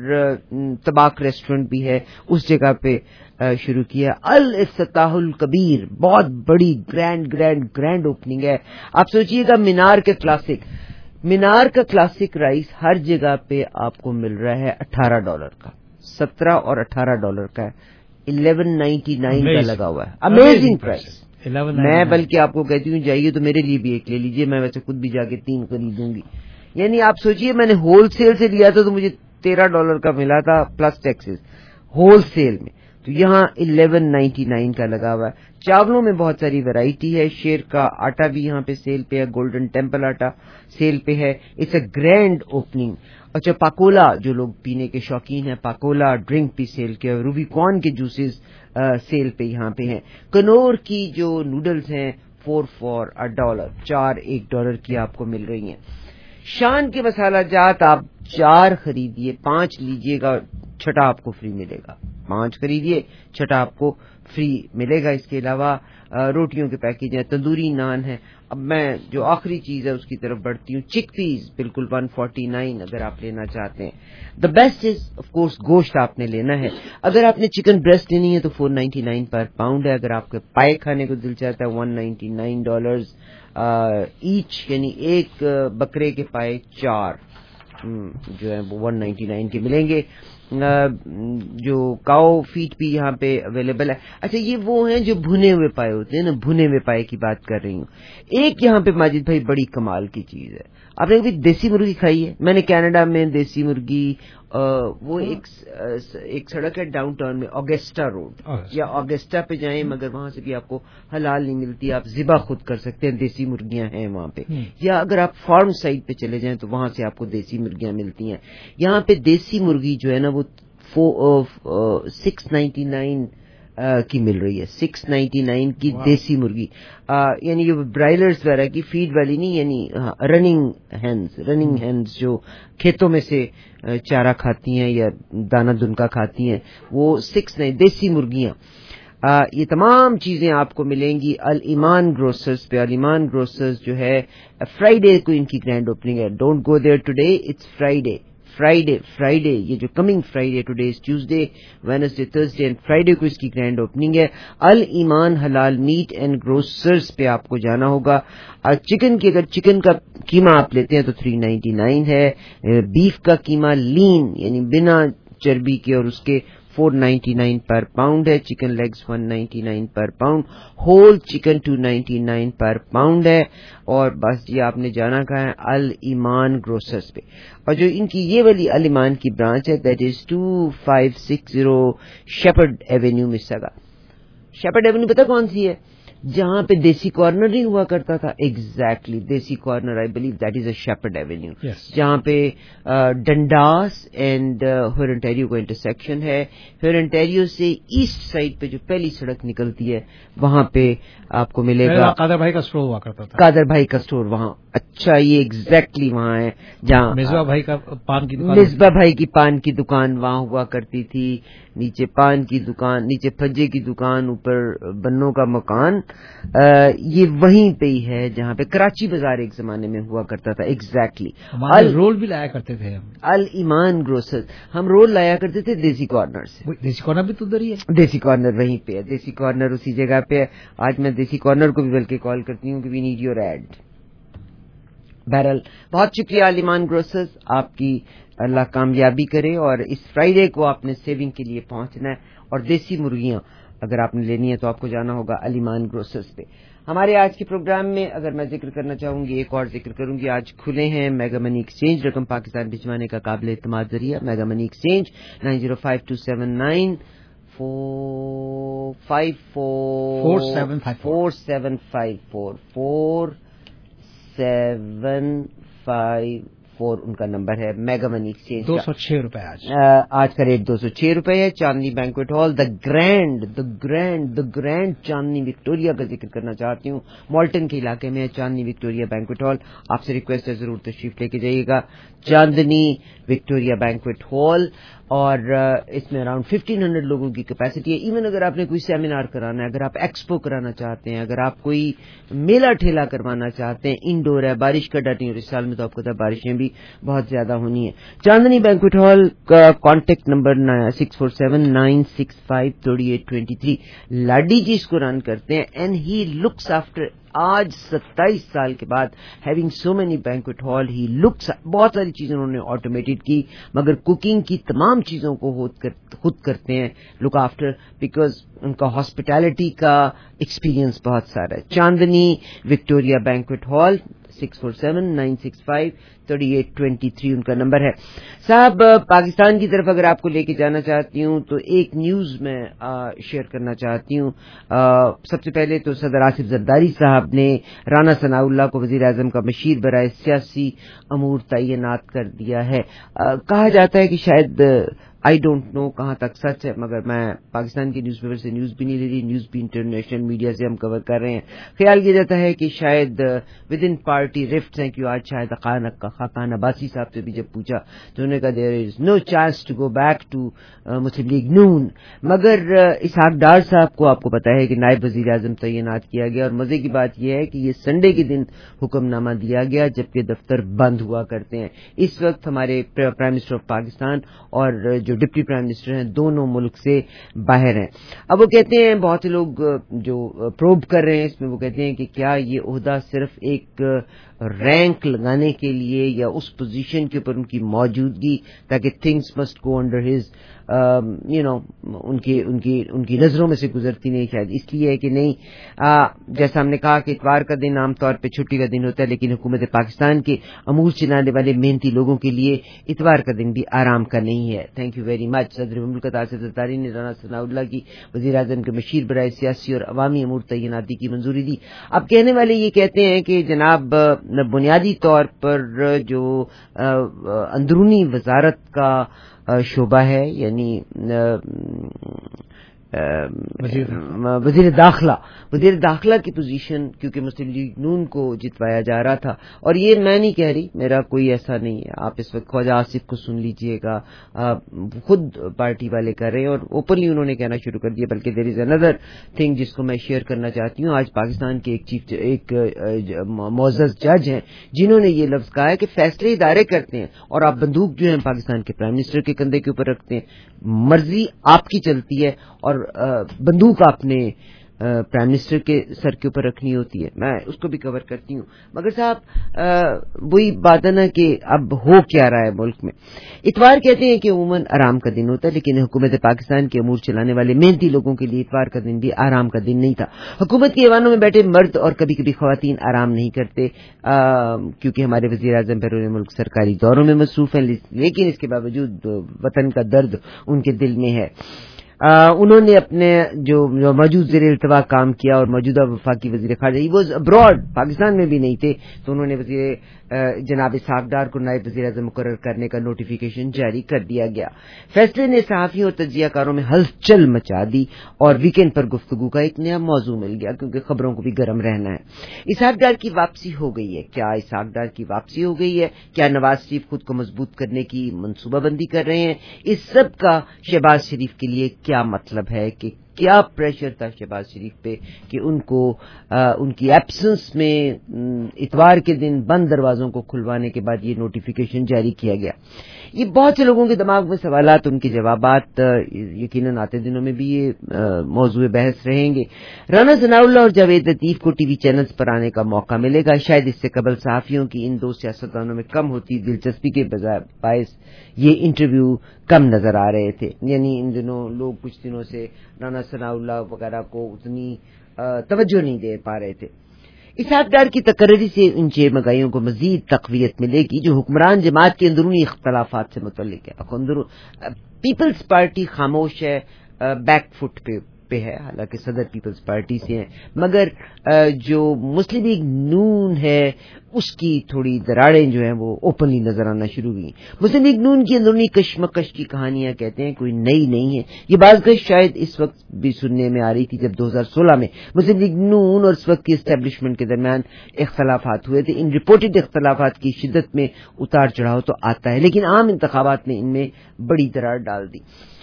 طباق ریسٹورنٹ بھی ہے, اس جگہ پہ شروع کیا. الافتتاح الکبیر, بہت بڑی گرینڈ گرینڈ گرینڈ اوپننگ ہے. آپ سوچئے گا مینار کے کلاسک, مینار کا کلاسک رائس ہر جگہ پہ آپ کو مل رہا ہے اٹھارہ ڈالر کا, سترہ اور اٹھارہ ڈالر کا ہے, الیون نائنٹی نائن کا لگا ہوا ہے. Amazing price. میں بلکہ آپ کو کہتی ہوں جائیے تو میرے لیے بھی ایک لے لیجیے, میں ویسے خود بھی جا کے تین خریدوں گی. یعنی آپ سوچئے میں نے ہول سیل سے لیا تھا تو مجھے تیرہ ڈالر کا ملا تھا پلس ٹیکسز ہول سیل میں, تو یہاں الیون نائنٹی نائن کا لگا ہوا ہے. چاولوں میں بہت ساری ویرائٹی ہے. شیر کا آٹا بھی یہاں پہ سیل پہ ہے, گولڈن ٹیمپل آٹا سیل پہ ہے. It's a grand opening. اچھا پاکولا, جو لوگ پینے کے شوقین ہیں, پاکولا ڈرنک بھی سیل کے, روبی کارن کے جوسز سیل پہ یہاں پہ ہیں. کنور کی جو نوڈلز ہیں فور فور ا ڈالر, چار ایک ڈالر کی آپ کو مل رہی ہیں. شان کے مسالہ جات آپ چار خریدیے, پانچ لیجیے گا, چھٹا آپ کو فری ملے گا. پانچ خریدیے, چھٹا آپ کو فری ملے گا. اس کے علاوہ روٹیوں کے پیکج ہیں, تندوری نان ہے. اب میں جو آخری چیز ہے اس کی طرف بڑھتی ہوں, چک پیز بالکل ون فورٹی نائن اگر آپ لینا چاہتے ہیں. The best is of course گوشت آپ نے لینا ہے. اگر آپ نے چکن بریسٹ لینی ہے تو four ninety nine per pound ہے. اگر آپ کے پائے کھانے کو دل چاہتا ہے one ninety nine dollars each, یعنی ایک بکرے کے پائے چار جو ہے وہ ون نائنٹی نائن کے ملیں گے. جو کاؤ فیٹ بھی یہاں پہ اویلیبل ہے. اچھا یہ وہ ہیں جو بھنے ہوئے پائے ہوتے ہیں نا, بھنے ہوئے پائے کی بات کر رہی ہوں. ایک یہاں پہ ماجد بھائی بڑی کمال کی چیز ہے, آپ نے کبھی دیسی مرغی کھائی ہے؟ میں نے کینیڈا میں دیسی مرغی, وہ ایک ایک سڑک ہے ڈاؤن ٹاؤن میں, آگسٹا روڈ, یا آگسٹا پہ جائیں, مگر وہاں سے بھی آپ کو حلال نہیں ملتی, آپ ذبح خود کر سکتے ہیں, دیسی مرغیاں ہیں وہاں پہ. یا اگر آپ فارم سائٹ پہ چلے جائیں تو وہاں سے آپ کو دیسی مرغیاں ملتی ہیں. یہاں پہ دیسی مرغی جو ہے نا وہ سکس نائنٹی نائن کی مل رہی ہے, سکس نائنٹی نائن کی دیسی مرغی. یعنی یہ برائلرز وغیرہ کی فیڈ والی نہیں, یعنی رننگ ہینز, رننگ ہینز جو کھیتوں میں سے چارہ کھاتی ہیں یا دانا دنکا کھاتی ہیں, وہ سکس نائن دیسی مرغیاں. آ, یہ تمام چیزیں آپ کو ملیں گی الایمان گروسرز پہ. الایمان گروسرز جو ہے فرائیڈے کو ان کی گرینڈ اوپننگ ہے. Don't go there today, it's Friday. Friday Friday یہ جو coming Friday today is Tuesday Wednesday Thursday and Friday کو اس کی گرینڈ اوپننگ ہے. ال ایمان حلال میٹ اینڈ گروسرز پہ آپ کو جانا ہوگا. اور چکن کی اگر چکن کا قیمہ آپ لیتے ہیں تو تھری نائنٹی نائن ہے. بیف کا قیمہ لین یعنی بنا چربی کے اور اس کے four ninety nine per pound ہے. Chicken legs one ninety nine per pound. Whole chicken two ninety nine per pound ہے. اور بس یہ آپ نے جانا کہا ہے ال ایمان گروسرز پہ. اور جو ان کی یہ والی ال ایمان کی برانچ ہے that is two five six zero Shepherd Avenue Mississauga. Shepherd Avenue پتہ کون سی ہے؟ جہاں پہ دیسی کارنر نہیں ہوا کرتا تھا. Exactly desi corner I believe that is a Shepherd Avenue, جہاں پہ ڈنڈاس اینڈ ہورنٹیریو کا انٹرسیکشن ہے. ہورنٹیریو سے ایسٹ سائڈ پہ جو پہلی سڑک نکلتی ہے وہاں پہ آپ کو ملے گا قادر بھائی کا اسٹور ہوا کرتا تھا. قادر بھائی کا اسٹور وہاں. اچھا یہ ایگزیکٹلی وہاں ہے جہاں مصباح بھائی کا پان کی دکان مصباح بھائی کی پان کی دکان وہاں ہوا کرتی تھی. نیچے پان کی دکان, نیچے پھجے کی دکان, اوپر بنوں کا مکان. یہ وہیں پہ ہی ہے جہاں پہ کراچی بازار ایک زمانے میں ہوا کرتا تھا. ایگزیکٹلی رول بھی لایا کرتے تھے ہم ال ایمان گروسرز. ہم رول لایا کرتے تھے دیسی کارنر سے. دیسی کارنر بھی تو ادھر ہی ہے. دیسی کارنر وہیں پہ ہے. دیسی کارنر اسی جگہ پہ ہے. آج میں دیسی کارنر کو بھی بلکہ کال کرتی ہوں کہ وی نیڈ یور ایڈ. بہرحال بہت شکریہ ال ایمان گروسرز, آپ کی اللہ کامیابی کرے. اور اس فرائیڈے کو آپ نے سیونگ کے لیے پہنچنا ہے. اور دیسی مرغیاں اگر آپ نے لینی ہے تو آپ کو جانا ہوگا ال ایمان گروسرز پہ. ہمارے آج کے پروگرام میں اگر میں ذکر کرنا چاہوں گی, ایک اور ذکر کروں گی, آج کھلے ہیں میگا منی ایکسچینج. رقم پاکستان بھجوانے کا قابل اعتماد ذریعہ Mega Money Exchange nine zero five two seven nine four five four seven five four seven five four four seven five four ان کا نمبر ہے. میگا منی ایکسچینج دو سو چھ روپے آج آج کا ریٹ دو سو چھ روپے ہے. Chandni banquet hall the grand the grand the grand Chandni Victoria کا ذکر کرنا چاہتی ہوں. مالٹن کے علاقے میں چاندنی وکٹوریا بینکویٹ ہال. آپ سے ریکویسٹ ہے ضرور تشریف لے کے جائیے گا چاندنی وکٹوریا بینکویٹ ہال. اور اس میں اراؤنڈ ففٹین ہنڈریڈ لوگوں کی کیپیسٹی ہے. ایون اگر آپ نے کوئی سیمینار کرانا ہے, اگر آپ ایکسپو کرانا چاہتے ہیں, اگر آپ کوئی میلہ ٹھیلا کروانا چاہتے ہیں, انڈور ہے, بارش کا ڈر نہیں, اور اس سال میں تو آپ کو پتا بارشیں بھی بہت زیادہ ہونی ہیں. چاندنی بینکویٹ ہال کا contact number six four seven nine six five thirty eight twenty three. Laddi ji اس کو رن کرتے ہیں اینڈ ہی لکس آفٹر. آج ستائیس سال کے بعد having so many banquet hall ہی لکس. بہت ساری چیزیں انہوں نے آٹومیٹڈ کی, مگر کوکنگ کی تمام چیزوں کو خود کرتے ہیں لک آفٹر, بیکاز ان کا ہاسپٹیلٹی کا ایکسپیرینس بہت سارا ہے. Chandni Victoria banquet hall six four seven nine six five thirty eight twenty three ان کا نمبر ہے. صاحب پاکستان کی طرف اگر آپ کو لے کے جانا چاہتی ہوں تو ایک نیوز میں شیئر کرنا چاہتی ہوں. سب سے پہلے تو صدر آصف زرداری صاحب نے رانا ثناء اللہ کو وزیر اعظم کا مشیر برائے سیاسی امور تعینات کر دیا ہے. کہا جاتا ہے کہ شاید آئی ڈونٹ نو کہاں تک سچ ہے, مگر میں پاکستان کے نیوز پیپر سے نیوز بھی نہیں لے رہی, نیوز بھی انٹرنیشنل میڈیا سے ہم کور کر رہے ہیں. خیال کیا جاتا ہے کہ شاید ود ان پارٹی رفٹس ہیں, کہ آج شاید خاقان عباسی صاحب سے بھی جب پوچھا تو انہوں نے کہا there is no chance to go back to Muslim League Noon. مگر اسحاق ڈار صاحب کو آپ کو پتا ہے کہ نائب وزیر اعظم تعینات کیا گیا, اور مزے کی بات یہ ہے کہ یہ سنڈے کے دن حکم نامہ دیا گیا جبکہ دفتر بند ہوا کرتے ہیں. اس وقت ہمارے پرائم منسٹر آف پاکستان اور جو ڈپٹی پرائم منسٹر ہیں دونوں ملک سے باہر ہیں. اب وہ کہتے ہیں, بہت سے لوگ جو پروب کر رہے ہیں اس میں, وہ کہتے ہیں کہ کیا یہ عہدہ صرف ایک رینک لگانے کے لیے یا اس پوزیشن کے اوپر ان کی موجودگی تاکہ things must go under his you know ان کی ان کی ان کی نظروں میں سے گزرتی نہیں, شاید اس لیے ہے کہ نہیں. جیسا ہم نے کہا کہ اتوار کا دن عام طور پہ چھٹی کا دن ہوتا ہے, لیکن حکومت پاکستان کے امور چلانے والے محنتی لوگوں کے لیے اتوار کا دن بھی آرام کا نہیں ہے. Thank you very much. صدر مملکت آصف زرداری نے رانا ثناء اللہ کی وزیر اعظم کے مشیر برائے سیاسی اور عوامی امور تعیناتی کی منظوری دی. اب کہنے والے یہ کہتے ہیں کہ جناب بنیادی طور پر جو اندرونی وزارت کا شعبہ ہے, یعنی وزیر داخلہ وزیر داخلہ کی پوزیشن کیونکہ مسلم لیگ نون کو جتوایا جا رہا تھا. اور یہ میں نہیں کہہ رہی, میرا کوئی ایسا نہیں ہے. آپ اس وقت خواجہ آصف کو سن لیجئے گا, خود پارٹی والے کر رہے ہیں اور اوپنلی انہوں نے کہنا شروع کر دیا. بلکہ دیر از اندر تھنگ جس کو میں شیئر کرنا چاہتی ہوں. آج پاکستان کے ایک چیف ایک معزز جج ہیں جنہوں نے یہ لفظ کہا ہے کہ فیصلے ادارے کرتے ہیں اور آپ بندوق جو ہے پاکستان کے پرائم منسٹر کے کندھے کے اوپر رکھتے ہیں. مرضی آپ کی چلتی ہے اور بندوق آپ نے پرائم منسٹر کے سر کے اوپر رکھنی ہوتی ہے. میں اس کو بھی کور کرتی ہوں. مگر صاحب وہی بات ہے نا کہ اب ہو کیا رہا ہے ملک میں. اتوار کہتے ہیں کہ عموماً آرام کا دن ہوتا ہے, لیکن حکومت پاکستان کے امور چلانے والے محنتی لوگوں کے لیے اتوار کا دن بھی آرام کا دن نہیں تھا. حکومت کے ایوانوں میں بیٹھے مرد اور کبھی کبھی خواتین آرام نہیں کرتے کیونکہ ہمارے وزیر اعظم بیرون ملک سرکاری دوروں میں مصروف ہیں, لیکن اس کے باوجود وطن کا درد ان کے دل میں ہے. انہوں نے اپنے جو موجود زیر التوا کام کیا اور موجودہ وفاقی وزیر خارجہ وہ ابراڈ پاکستان میں بھی نہیں تھے, تو انہوں نے وزیر جناب اسحاق ڈار کو نائب وزیر اعظم مقرر کرنے کا نوٹیفیکیشن جاری کر دیا گیا. فیصلے نے صحافیوں اور تجزیہ کاروں میں ہلچل مچا دی اور ویکینڈ پر گفتگو کا ایک نیا موضوع مل گیا کیونکہ خبروں کو بھی گرم رہنا ہے. اسحاق ڈار کی واپسی ہو گئی ہے. کیا اسحاق ڈار کی واپسی ہو گئی ہے؟ کیا نواز شریف خود کو مضبوط کرنے کی منصوبہ بندی کر رہے ہیں؟ اس سب کا شہباز شریف کے لیے کیا مطلب ہے کہ کیا پریشر تھا شہباز شریف پہ کہ ان کو ان کی ایبسنس میں اتوار کے دن بند دروازوں کو کھلوانے کے بعد یہ نوٹیفیکیشن جاری کیا گیا. یہ بہت سے لوگوں کے دماغ میں سوالات, ان کے جوابات یقیناً آتے دنوں میں بھی یہ موضوع بحث رہیں گے. رانا ثناء اللہ اور جاوید لطیف کو ٹی وی چینلز پر آنے کا موقع ملے گا. شاید اس سے قبل صحافیوں کی ان دو سیاستدانوں میں کم ہوتی دلچسپی کے باعث یہ انٹرویو کم نظر آ رہے تھے. یعنی ان دنوں لوگ کچھ دنوں سے رانا ثناء اللہ وغیرہ کو اتنی توجہ نہیں دے پا رہے تھے. اسحاق ڈار کی تقرری سے ان چھ مگائیوں کو مزید تقویت ملے گی جو حکمران جماعت کے اندرونی اختلافات سے متعلق ہے. پیپلز پارٹی خاموش ہے, بیک فٹ پہ پہ ہے, حالانکہ صدر پیپلز پارٹی سے ہیں, مگر جو مسلم لیگ نون ہے اس کی تھوڑی دراڑیں جو ہیں وہ اوپنلی نظر آنا شروع ہوئی. مسلم لیگ نون کی اندرونی کشمکش کی کہانیاں کہتے ہیں کوئی نئی نہیں ہے. یہ بازگشت شاید اس وقت بھی سننے میں آ رہی تھی جب دو ہزار سولہ میں مسلم لیگ نون اور اس وقت کی اسٹیبلشمنٹ کے درمیان اختلافات ہوئے تھے. ان رپورٹڈ اختلافات کی شدت میں اتار چڑھاؤ تو آتا ہے, لیکن عام انتخابات نے ان میں بڑی دراڑ ڈال دی.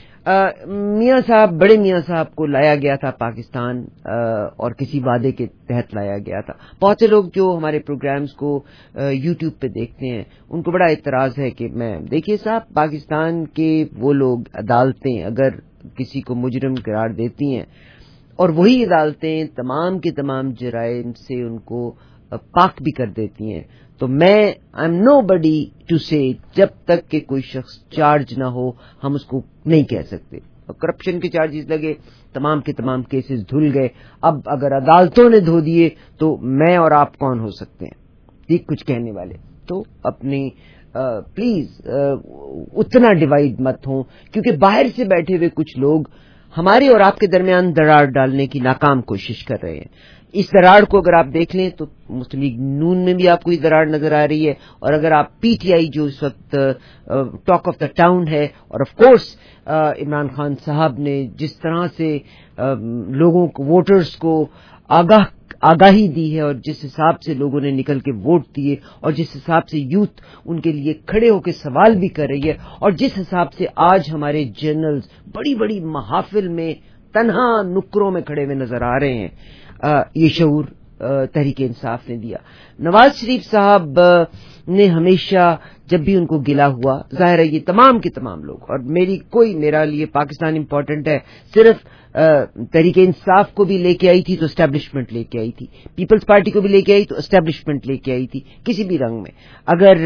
میاں صاحب بڑے میاں صاحب کو لایا گیا تھا پاکستان اور کسی وعدے کے تحت لایا گیا تھا. بہت سے لوگ جو ہمارے پروگرامز کو یوٹیوب پہ دیکھتے ہیں ان کو بڑا اعتراض ہے کہ میں دیکھیے صاحب پاکستان کے وہ لوگ عدالتیں اگر کسی کو مجرم قرار دیتی ہیں اور وہی عدالتیں تمام کے تمام جرائم سے ان کو پاک بھی کر دیتی ہیں, تو میں I am know body to سے جب تک کہ کوئی شخص چارج نہ ہو ہم اس کو نہیں کہہ سکتے. کرپشن کے چارجز لگے, تمام کے تمام کیسز دھل گئے. اب اگر عدالتوں نے دھو دیے تو میں اور آپ کون ہو سکتے ہیں یہ کچھ کہنے والے. تو اپنی پلیز اتنا ڈیوائڈ مت ہوں, کیونکہ باہر سے بیٹھے ہوئے کچھ لوگ ہمارے اور آپ کے درمیان دراڑ ڈالنے کی ناکام کوشش کر رہے ہیں. اس دراڑ کو اگر آپ دیکھ لیں تو مسلم لیگ نون میں بھی آپ کو یہ دراڑ نظر آ رہی ہے, اور اگر آپ پی ٹی آئی جو اس وقت ٹاک آف دا ٹاؤن ہے, اور آف کورس عمران خان صاحب نے جس طرح سے لوگوں کو ووٹرز کو آگاہ آگاہی دی ہے اور جس حساب سے لوگوں نے نکل کے ووٹ دیے اور جس حساب سے یوتھ ان کے لیے کھڑے ہو کے سوال بھی کر رہی ہے, اور جس حساب سے آج ہمارے جرنلز بڑی بڑی محافل میں تنہا نکروں میں کھڑے ہوئے نظر آ رہے ہیں, یہ شعور تحریک انصاف نے دیا. نواز شریف صاحب نے ہمیشہ جب بھی ان کو گلا ہوا, ظاہر ہے یہ تمام کے تمام لوگ, اور میری کوئی میرا لیے پاکستان امپورٹنٹ ہے, صرف تحریک انصاف کو بھی لے کے آئی تھی تو اسٹیبلشمنٹ لے کے آئی تھی, پیپلز پارٹی کو بھی لے کے آئی تو اسٹیبلشمنٹ لے کے آئی تھی کسی بھی رنگ میں, اگر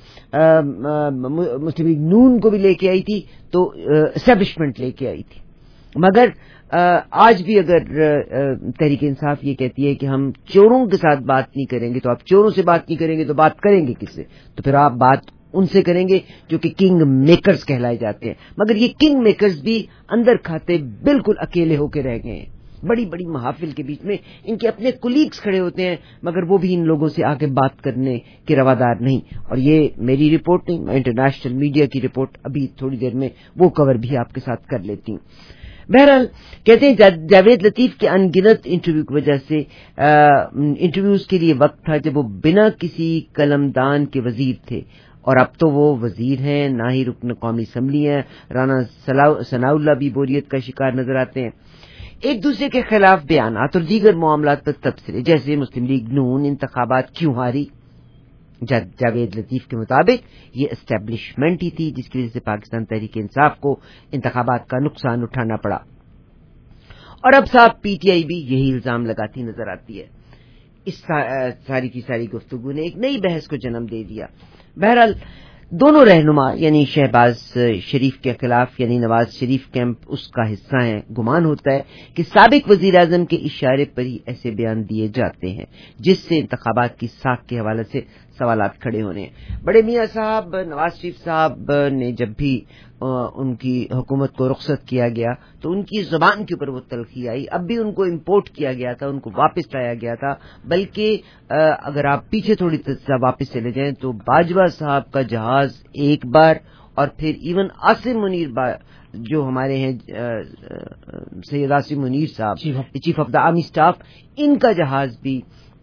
مسلم لیگ نون کو بھی لے کے آئی تھی تو اسٹیبلشمنٹ لے کے آئی تھی. مگر آج بھی اگر تحریک انصاف یہ کہتی ہے کہ ہم چوروں کے ساتھ بات نہیں کریں گے, تو آپ چوروں سے بات نہیں کریں گے تو بات کریں گے کس سے؟ تو پھر آپ بات ان سے کریں گے جو کہ کنگ میکرز کہلائے جاتے ہیں. مگر یہ کنگ میکرز بھی اندر کھاتے بالکل اکیلے ہو کے رہ گئے ہیں. بڑی بڑی محافل کے بیچ میں ان کے اپنے کولیگز کھڑے ہوتے ہیں, مگر وہ بھی ان لوگوں سے آ کے بات کرنے کے روادار نہیں. اور یہ میری رپورٹ نہیں, میں انٹرنیشنل میڈیا کی رپورٹ ابھی تھوڑی دیر میں وہ کور بھی آپ کے ساتھ کر لیتی ہوں. بہرحال کہتے ہیں جاوید لطیف کے ان گنت انٹرویو کی وجہ سے انٹرویوز کے لیے وقت تھا جب وہ بنا کسی قلمدان کے وزیر تھے، اور اب تو وہ وزیر ہیں، نہ ہی رکن قومی اسمبلی ہیں۔ رانا ثناء اللہ بھی بوریت کا شکار نظر آتے ہیں۔ ایک دوسرے کے خلاف بیانات اور دیگر معاملات پر تبصرے، جیسے مسلم لیگ نون انتخابات کیوں ہاری۔ جاوید لطیف کے مطابق یہ اسٹیبلشمنٹ ہی تھی جس کی وجہ سے پاکستان تحریک انصاف کو انتخابات کا نقصان اٹھانا پڑا، اور اب صاحب پی ٹی آئی بھی یہی الزام لگاتی نظر آتی ہے۔ اس ساری کی ساری گفتگو نے ایک نئی بحث کو جنم دے دیا۔ بہرحال دونوں رہنما یعنی شہباز شریف کے خلاف یعنی نواز شریف کیمپ اس کا حصہ ہیں۔ گمان ہوتا ہے کہ سابق وزیر اعظم کے اشارے پر ہی ایسے بیان دیے جاتے ہیں جس سے انتخابات کی ساکھ کے حوالے سے سوالات کھڑے ہونے ہیں۔ بڑے میاں صاحب نواز شریف صاحب نے جب بھی ان کی حکومت کو رخصت کیا گیا تو ان کی زبان کے اوپر وہ تلخی آئی، اب بھی ان کو امپورٹ کیا گیا تھا، ان کو واپس لایا گیا تھا۔ بلکہ اگر آپ پیچھے تھوڑی واپس چلے جائیں تو باجوہ صاحب کا جہاز ایک بار، اور پھر ایون عاصم منیر جو ہمارے ہیں سید عاصم منیر صاحب chief of the army staff, ان کا جہاز بھی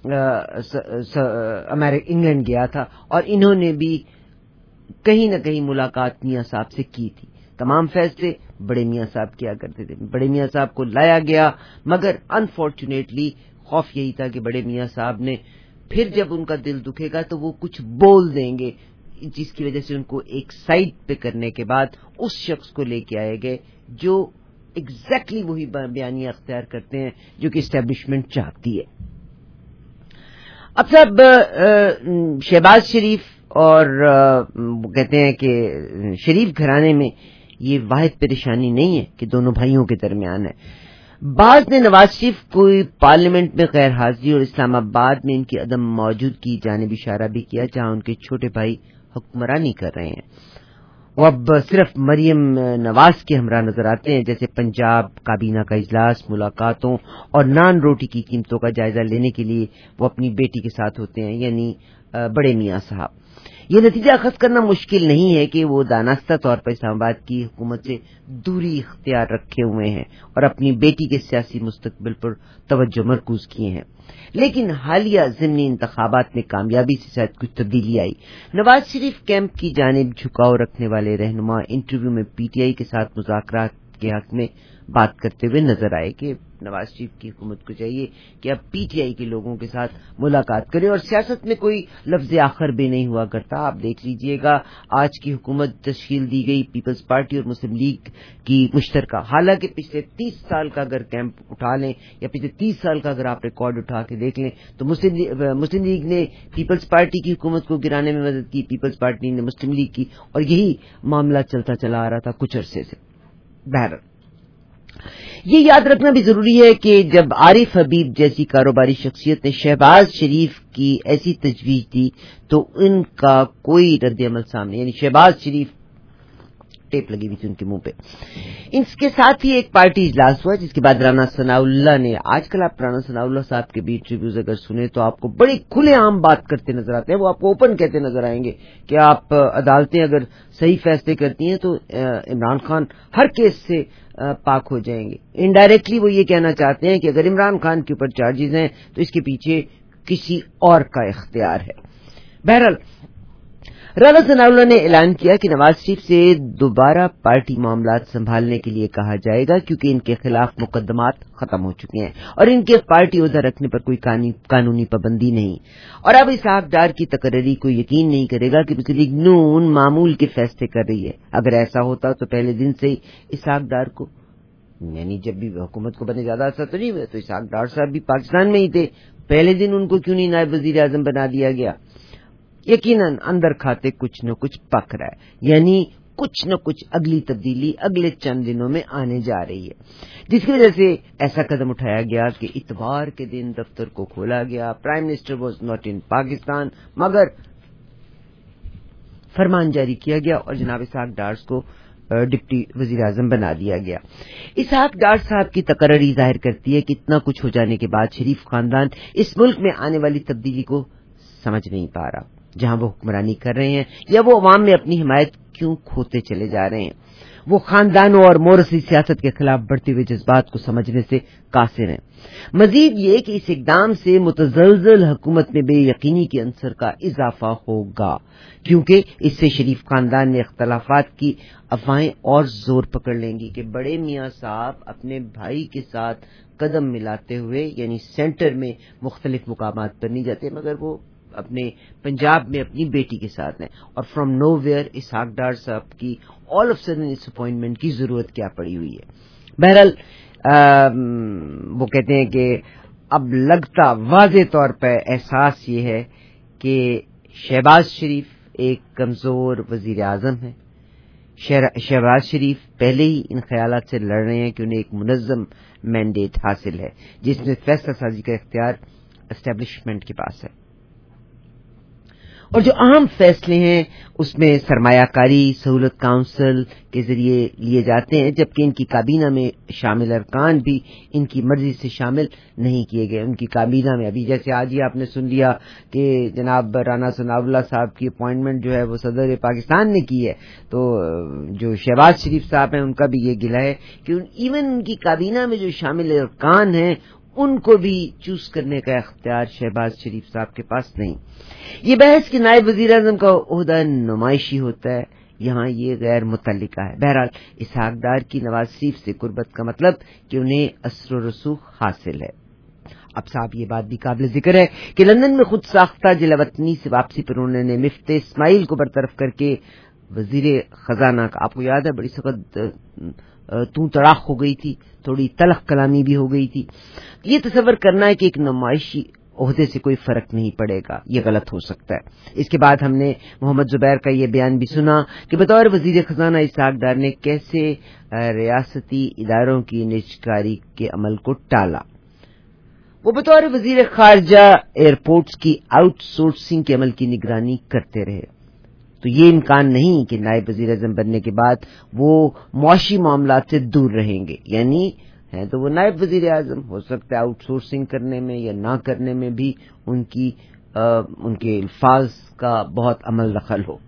انگلینڈ گیا تھا، اور انہوں نے بھی کہیں نہ کہیں ملاقات میاں صاحب سے کی تھی۔ تمام فیصلے بڑے میاں صاحب کیا کرتے تھے، بڑے میاں صاحب کو لایا گیا، مگر انفارچونیٹلی خوف یہی تھا کہ بڑے میاں صاحب نے پھر جب ان کا دل دکھے گا تو وہ کچھ بول دیں گے، جس کی وجہ سے ان کو ایک سائڈ پہ کرنے کے بعد اس شخص کو لے کے آئے گئے جو ایگزیکٹلی وہی بیانیہ اختیار کرتے ہیں جو کہ اسٹیبلشمنٹ چاہتی ہے۔ اب صاحب شہباز شریف اور کہتے ہیں کہ شریف گھرانے میں یہ واحد پریشانی نہیں ہے کہ دونوں بھائیوں کے درمیان ہے۔ بعض نے نواز شریف کو پارلیمنٹ میں غیر حاضری اور اسلام آباد میں ان کی عدم موجودگی کی جانب اشارہ بھی کیا، جہاں ان کے چھوٹے بھائی حکمرانی کر رہے ہیں۔ وہ اب صرف مریم نواز کے ہمراہ نظر آتے ہیں، جیسے پنجاب کابینہ کا اجلاس، ملاقاتوں اور نان روٹی کی قیمتوں کا جائزہ لینے کے لیے وہ اپنی بیٹی کے ساتھ ہوتے ہیں، یعنی بڑے میاں صاحب۔ یہ نتیجہ اخذ کرنا مشکل نہیں ہے کہ وہ دانستہ طور پر اسلام آباد کی حکومت سے دوری اختیار رکھے ہوئے ہیں اور اپنی بیٹی کے سیاسی مستقبل پر توجہ مرکوز کیے ہیں، لیکن حالیہ ضمنی انتخابات میں کامیابی سے شاید کچھ تبدیلی آئی۔ نواز شریف کیمپ کی جانب جھکاؤ رکھنے والے رہنما انٹرویو میں پی ٹی آئی کے ساتھ مذاکرات کے حق میں بات کرتے ہوئے نظر آئے کہ نواز شریف کی حکومت کو چاہیے کہ اب پی ٹی آئی کے لوگوں کے ساتھ ملاقات کرے، اور سیاست میں کوئی لفظ آخر بھی نہیں ہوا کرتا۔ آپ دیکھ لیجئے گا آج کی حکومت تشکیل دی گئی پیپلز پارٹی اور مسلم لیگ کی مشترکہ، حالانکہ پچھلے تیس سال کا اگر کیمپ اٹھا لیں یا پچھلے تیس سال کا اگر آپ ریکارڈ اٹھا کے دیکھ لیں تو مسلم لیگ نے پیپلز پارٹی کی حکومت کو گرانے میں مدد کی، پیپلز پارٹی نے مسلم لیگ کی، اور یہی معاملہ چلتا چلا آ رہا تھا کچھ عرصے سے۔ بہرحال یہ یاد رکھنا بھی ضروری ہے کہ جب عارف حبیب جیسی کاروباری شخصیت نے شہباز شریف کی ایسی تجویز دی تو ان کا کوئی رد عمل سامنے، یعنی شہباز شریف ٹیپ لگی ہوئی تھی ان کے منہ پہ۔ اس کے ساتھ ہی ایک پارٹی اجلاس ہوا جس کے بعد رانا ثناء اللہ نے، آج کل آپ رانا ثناء اللہ صاحب کے بیچ ریویوز اگر سنیں تو آپ کو بڑی کھلے عام بات کرتے نظر آتے ہیں، وہ آپ کو اوپن کہتے نظر آئیں گے کہ آپ عدالتیں اگر صحیح فیصلے کرتی ہیں تو عمران خان ہر کیس سے پاک ہو جائیں گے۔ انڈائریکٹلی وہ یہ کہنا چاہتے ہیں کہ اگر عمران خان کے اوپر چارجز ہیں تو اس کے پیچھے کسی اور کا اختیار ہے۔ بہرحال رانا ثناء اللہ نے اعلان کیا کہ نواز شریف سے دوبارہ پارٹی معاملات سنبھالنے کے لیے کہا جائے گا کیونکہ ان کے خلاف مقدمات ختم ہو چکے ہیں اور ان کے پارٹی عہدہ رکھنے پر کوئی قانونی پابندی نہیں، اور اب اسحاق ڈار کی تقرری کو یقین نہیں کرے گا کہ مسلم لیگ نون معمول کے فیصلے کر رہی ہے۔ اگر ایسا ہوتا تو پہلے دن سے ہی اسحاق ڈار کو، یعنی جب بھی حکومت کو بنے زیادہ اثر تو نہیں ہوا، تو اسحاق ڈار صاحب بھی پاکستان میں ہی تھے، پہلے دن ان کو کیوں نہیں نائب وزیر اعظم بنا دیا گیا؟ یقیناً اندر کھاتے کچھ نہ کچھ پک رہا ہے، یعنی کچھ نہ کچھ اگلی تبدیلی اگلے چند دنوں میں آنے جا رہی ہے، جس کی وجہ سے ایسا قدم اٹھایا گیا کہ اتوار کے دن دفتر کو کھولا گیا۔ Prime minister was not in Pakistan, مگر فرمان جاری کیا گیا اور جناب اسحاق ڈار کو ڈپٹی وزیر اعظم بنا دیا گیا۔ اسحاق ڈار صاحب کی تقرری ظاہر کرتی ہے کہ اتنا کچھ ہو جانے کے بعد شریف خاندان اس ملک میں آنے والی تبدیلی کو سمجھ نہیں پا رہا، جہاں وہ حکمرانی کر رہے ہیں، یا وہ عوام میں اپنی حمایت کیوں کھوتے چلے جا رہے ہیں. وہ خاندانوں اور مورثی سیاست کے خلاف بڑھتے ہوئے جذبات کو سمجھنے سے قاصر ہیں. مزید یہ کہ اس اقدام سے متزلزل حکومت میں بے یقینی کے عنصر کا اضافہ ہوگا، کیونکہ اس سے شریف خاندان میں اختلافات کی افواہیں اور زور پکڑ لیں گی کہ بڑے میاں صاحب اپنے بھائی کے ساتھ قدم ملاتے ہوئے یعنی سینٹر میں مختلف مقامات پر نہیں جاتے، مگر وہ اپنے پنجاب میں اپنی بیٹی کے ساتھ ہیں. اور from nowhere Ishaq Dar صاحب کی آل آف سڈن اس اپوائنٹمنٹ کی ضرورت کیا پڑی ہوئی ہے. بہرحال وہ کہتے ہیں کہ اب لگتا واضح طور پر احساس یہ ہے کہ شہباز شریف ایک کمزور وزیر اعظم ہے. شہباز شریف پہلے ہی ان خیالات سے لڑ رہے ہیں کہ انہیں ایک منظم مینڈیٹ حاصل ہے جس میں فیصلہ سازی کا اختیار اسٹیبلشمنٹ کے پاس ہے، اور جو اہم فیصلے ہیں اس میں سرمایہ کاری سہولت کونسل کے ذریعے لیے جاتے ہیں، جبکہ ان کی کابینہ میں شامل ارکان بھی ان کی مرضی سے شامل نہیں کیے گئے. ان کی کابینہ میں ابھی جیسے آج ہی آپ نے سن لیا کہ جناب رانا ثناء اللہ صاحب کی اپوائنٹمنٹ جو ہے وہ صدر پاکستان نے کی ہے، تو جو شہباز شریف صاحب ہیں ان کا بھی یہ گلہ ہے کہ ایون ان کی کابینہ میں جو شامل ارکان ہیں ان کو بھی چوز کرنے کا اختیار شہباز شریف صاحب کے پاس نہیں. یہ بحث کہ نائب وزیر اعظم کا عہدہ نمائشی ہوتا ہے، یہاں یہ غیر متعلقہ ہے. بہرحال اسحاق ڈار کی نواز شریف سے قربت کا مطلب کہ انہیں اثر و رسوخ حاصل ہے. اب صاحب یہ بات بھی قابل ذکر ہے کہ لندن میں خود ساختہ جلا وطنی سے واپسی پر انہوں نے مفت اسماعیل کو برطرف کر کے وزیر خزانہ کا، آپ کو یاد ہے بڑی سخت تو تڑاق ہو گئی تھی، تھوڑی تلخ کلامی بھی ہو گئی تھی. یہ تصور کرنا ہے کہ ایک نمائشی عہدے سے کوئی فرق نہیں پڑے گا، یہ غلط ہو سکتا ہے. اس کے بعد ہم نے محمد زبیر کا یہ بیان بھی سنا کہ بطور وزیر خزانہ اسحاق ڈار نے کیسے ریاستی اداروں کی نجکاری کے عمل کو ٹالا. وہ بطور وزیر خارجہ ایئرپورٹس کی آؤٹ سورسنگ کے عمل کی نگرانی کرتے رہے. تو یہ امکان نہیں کہ نائب وزیر اعظم بننے کے بعد وہ معاشی معاملات سے دور رہیں گے، یعنی ہیں تو وہ نائب وزیر اعظم، ہو سکتا ہے آؤٹ سورسنگ کرنے میں یا نہ کرنے میں بھی ان کی آ, ان کے الفاظ کا بہت عمل دخل ہو.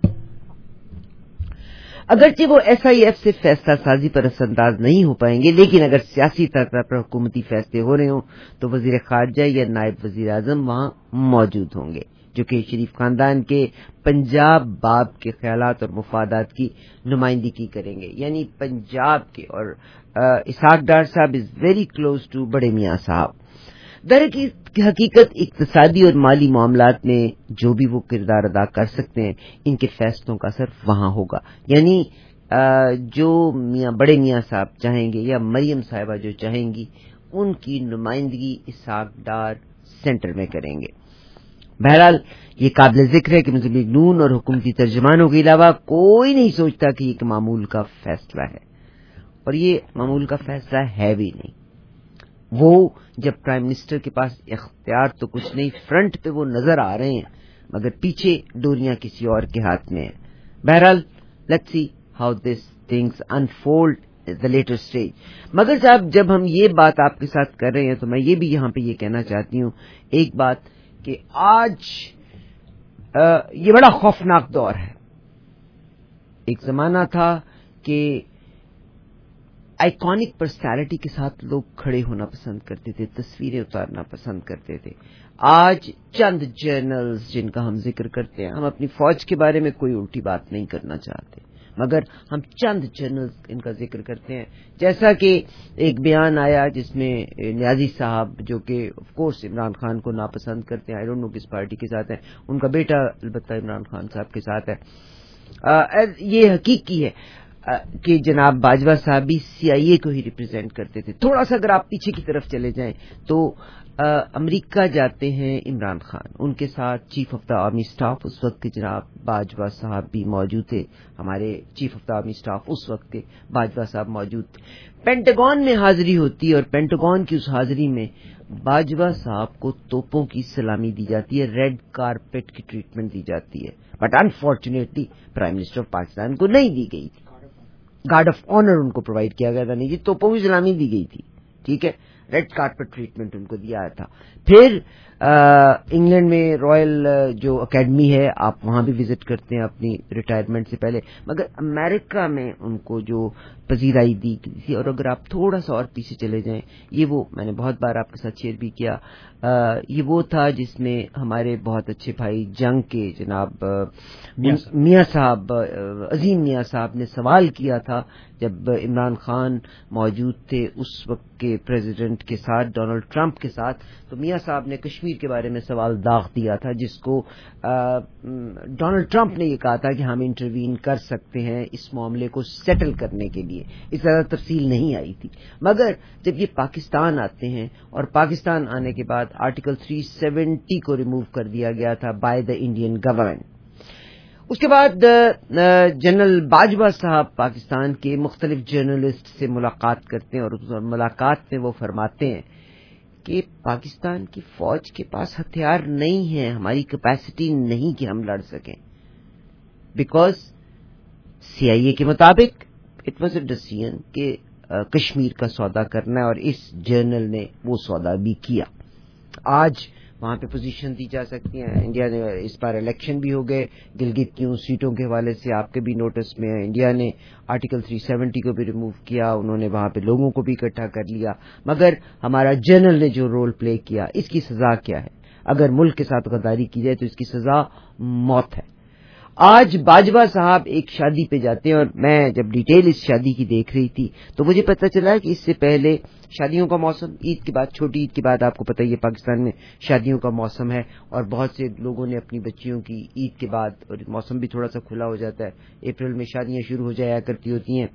اگرچہ وہ ایس آئی ایف سے فیصلہ سازی پر اثر انداز نہیں ہو پائیں گے، لیکن اگر سیاسی طرح پر حکومتی فیصلے ہو رہے ہوں تو وزیر خارجہ یا نائب وزیر اعظم وہاں موجود ہوں گے، جو کہ شریف خاندان کے پنجاب باب کے خیالات اور مفادات کی نمائندگی کریں گے. یعنی پنجاب کے، اور اسحاق ڈار صاحب از ویری کلوز ٹو بڑے میاں صاحب. در حقیقت اقتصادی اور مالی معاملات میں جو بھی وہ کردار ادا کر سکتے ہیں ان کے فیصلوں کا اثر وہاں ہوگا. یعنی جو میاں بڑے میاں صاحب چاہیں گے یا مریم صاحبہ جو چاہیں گی ان کی نمائندگی اسحاق ڈار سینٹر میں کریں گے. بہرحال یہ قابل ذکر ہے کہ مسلم لیگ نون اور حکومتی ترجمانوں کے علاوہ کوئی نہیں سوچتا کہ یہ ایک معمول کا فیصلہ ہے، اور یہ معمول کا فیصلہ ہے بھی نہیں. وہ جب پرائم منسٹر کے پاس اختیار تو کچھ نہیں، فرنٹ پہ وہ نظر آ رہے ہیں مگر پیچھے ڈوریاں کسی اور کے ہاتھ میں ہیں. بہرحال let's see how this things unfold the later stage. مگر صاحب جب ہم یہ بات آپ کے ساتھ کر رہے ہیں تو میں یہ بھی یہاں پہ یہ کہنا چاہتی ہوں ایک بات کہ آج آ, یہ بڑا خوفناک دور ہے. ایک زمانہ تھا کہ آئیکونک پرسنالٹی کے ساتھ لوگ کھڑے ہونا پسند کرتے تھے، تصویریں اتارنا پسند کرتے تھے. آج چند جرنلز جن کا ہم ذکر کرتے ہیں، ہم اپنی فوج کے بارے میں کوئی الٹی بات نہیں کرنا چاہتے مگر ہم چند جرنلز ان کا ذکر کرتے ہیں. جیسا کہ ایک بیان آیا جس میں نیازی صاحب جو کہ آف کورس عمران خان کو ناپسند کرتے ہیں، آئی ڈونٹ نو کس پارٹی کے ساتھ ہیں، ان کا بیٹا البتہ عمران خان صاحب کے ساتھ ہے. یہ حقیقی ہے کہ جناب باجوہ صاحب بھی سی آئی اے کو ہی ریپرزینٹ کرتے تھے. تھوڑا سا اگر آپ پیچھے کی طرف چلے جائیں تو امریکہ جاتے ہیں عمران خان، ان کے ساتھ chief of the army staff اس وقت کے جناب باجوہ صاحب بھی موجود تھے. ہمارے chief of the army staff اس وقت کے باجوہ صاحب موجود تھے. پینٹاگون میں حاضری ہوتی ہے اور پینٹاگون کی اس حاضری میں باجوہ صاحب کو توپوں کی سلامی دی جاتی ہے، ریڈ کارپیٹ کی ٹریٹمنٹ دی جاتی ہے. But unfortunately prime minister of Pakistan کو نہیں دی گئی تھی. گارڈ آف آنر ان کو پرووائڈ کیا گیا تھا، نہیں جی توپوں کی سلامی دی گئی تھی، ٹھیک ہے، ریڈ کارپٹ ٹریٹمنٹ ان کو دیا تھا. پھر انگلینڈ میں رائل جو اکیڈمی ہے آپ وہاں بھی وزٹ کرتے ہیں اپنی ریٹائرمنٹ سے پہلے، مگر امریکہ میں ان کو جو پذیرائی دی گئی تھی، اور اگر آپ تھوڑا سا اور پیچھے چلے جائیں، یہ وہ میں نے بہت بار آپ کے ساتھ شیئر بھی کیا، یہ وہ تھا جس میں ہمارے بہت اچھے بھائی جنگ کے جناب میاں صاحب، عظیم میاں صاحب نے سوال کیا تھا جب عمران خان موجود تھے اس وقت کے پریزیڈنٹ کے ساتھ، ڈونلڈ ٹرمپ کے ساتھ، تو میاں صاحب نے کشمیر کے بارے میں سوال داغ دیا تھا، جس کو ڈونلڈ ٹرمپ نے یہ کہا تھا کہ ہم انٹروین کر سکتے ہیں اس معاملے کو سیٹل کرنے کے لیے، اس زیادہ تفصیل نہیں آئی تھی۔ مگر جب یہ پاکستان آتے ہیں، اور پاکستان آنے کے بعد آرٹیکل تین سو ستر کو ریموو کر دیا گیا تھا بائی دا انڈین گورنمنٹ، اس کے بعد جنرل باجوہ صاحب پاکستان کے مختلف جرنلسٹ سے ملاقات کرتے ہیں، اور اس ملاقات میں وہ فرماتے ہیں کہ پاکستان کی فوج کے پاس ہتھیار نہیں ہیں، ہماری کیپیسٹی نہیں کہ ہم لڑ سکیں، بیکاز سی آئی اے کے مطابق اٹ واز اے ڈیسیژن کہ کشمیر کا سودا کرنا ہے، اور اس جرنل نے وہ سودا بھی کیا۔ آج وہاں پہ پوزیشن دی جا سکتی ہیں، انڈیا نے اس بار الیکشن بھی ہو گئے گلگت کی ان سیٹوں کے حوالے سے، آپ کے بھی نوٹس میں ہے، انڈیا نے آرٹیکل تین سو ستر کو بھی ریموو کیا، انہوں نے وہاں پہ لوگوں کو بھی اکٹھا کر لیا، مگر ہمارا جنرل نے جو رول پلے کیا، اس کی سزا کیا ہے؟ اگر ملک کے ساتھ غداری کی جائے تو اس کی سزا موت ہے۔ آج باجوہ صاحب ایک شادی پہ جاتے ہیں، اور میں جب ڈیٹیل اس شادی کی دیکھ رہی تھی تو مجھے پتہ چلا کہ اس سے پہلے شادیوں کا موسم، عید کے بعد، چھوٹی عید کے بعد، آپ کو پتہ ہی ہے پاکستان میں شادیوں کا موسم ہے، اور بہت سے لوگوں نے اپنی بچیوں کی عید کے بعد، اور موسم بھی تھوڑا سا کھلا ہو جاتا ہے، اپریل میں شادیاں شروع ہو جایا کرتی ہوتی ہیں۔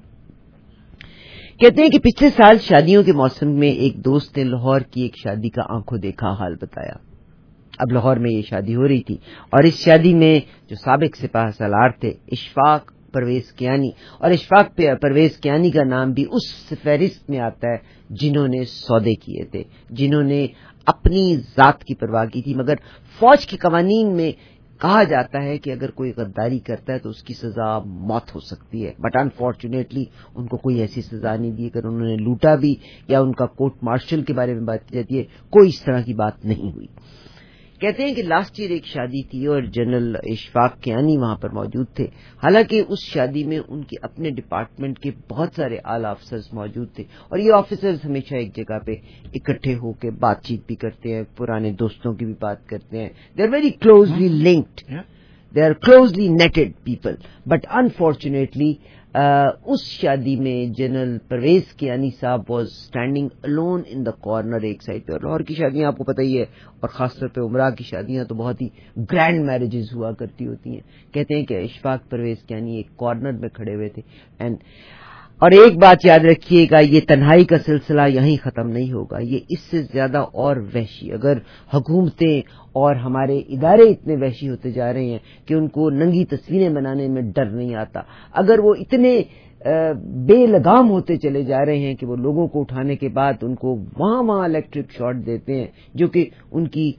کہتے ہیں کہ پچھلے سال شادیوں کے موسم میں ایک دوست نے لاہور کی ایک شادی کا آنکھوں دیکھا حال بتایا۔ اب لاہور میں یہ شادی ہو رہی تھی، اور اس شادی میں جو سابق سپاہ سالار تھے اشفاق پرویز کیانی، اور اشفاق پرویز کیانی کا نام بھی اس فہرست میں آتا ہے جنہوں نے سودے کیے تھے، جنہوں نے اپنی ذات کی پرواہ کی تھی، مگر فوج کے قوانین میں کہا جاتا ہے کہ اگر کوئی غداری کرتا ہے تو اس کی سزا موت ہو سکتی ہے، بٹ انفارچونیٹلی ان کو کوئی ایسی سزا نہیں دی، اگر انہوں نے لوٹا بھی یا ان کا کورٹ مارشل کے بارے میں بات کی جاتی ہے، کوئی اس طرح کی بات نہیں ہوئی۔ کہتے ہیں کہ لاسٹ ایئر ایک شادی تھی اور جنرل اشفاق کیانی وہاں پر موجود تھے، حالانکہ اس شادی میں ان کے اپنے ڈپارٹمنٹ کے بہت سارے اعلی افسرز موجود تھے، اور یہ آفیسرز ہمیشہ ایک جگہ پہ اکٹھے ہو کے بات چیت بھی کرتے ہیں، پرانے دوستوں کی بھی بات کرتے ہیں، they are very closely linked, they are closely knitted people, but unfortunately اس شادی میں جنرل پرویز کیانی صاحب was standing alone in the corner ایک سائڈ پہ، اور لاہور کی شادیاں آپ کو پتہ ہی ہے، اور خاص طور پہ عمرہ کی شادیاں تو بہت ہی گرینڈ میرجز ہوا کرتی ہوتی ہیں۔ کہتے ہیں کہ اشفاق پرویز کیانی ایک کارنر میں کھڑے ہوئے تھے، اینڈ اور ایک بات یاد رکھیے گا، یہ تنہائی کا سلسلہ یہیں ختم نہیں ہوگا، یہ اس سے زیادہ اور وحشی، اگر حکومتیں اور ہمارے ادارے اتنے وحشی ہوتے جا رہے ہیں کہ ان کو ننگی تصویریں بنانے میں ڈر نہیں آتا، اگر وہ اتنے بے لگام ہوتے چلے جا رہے ہیں کہ وہ لوگوں کو اٹھانے کے بعد ان کو وہاں وہاں الیکٹرک شاٹ دیتے ہیں جو کہ ان کی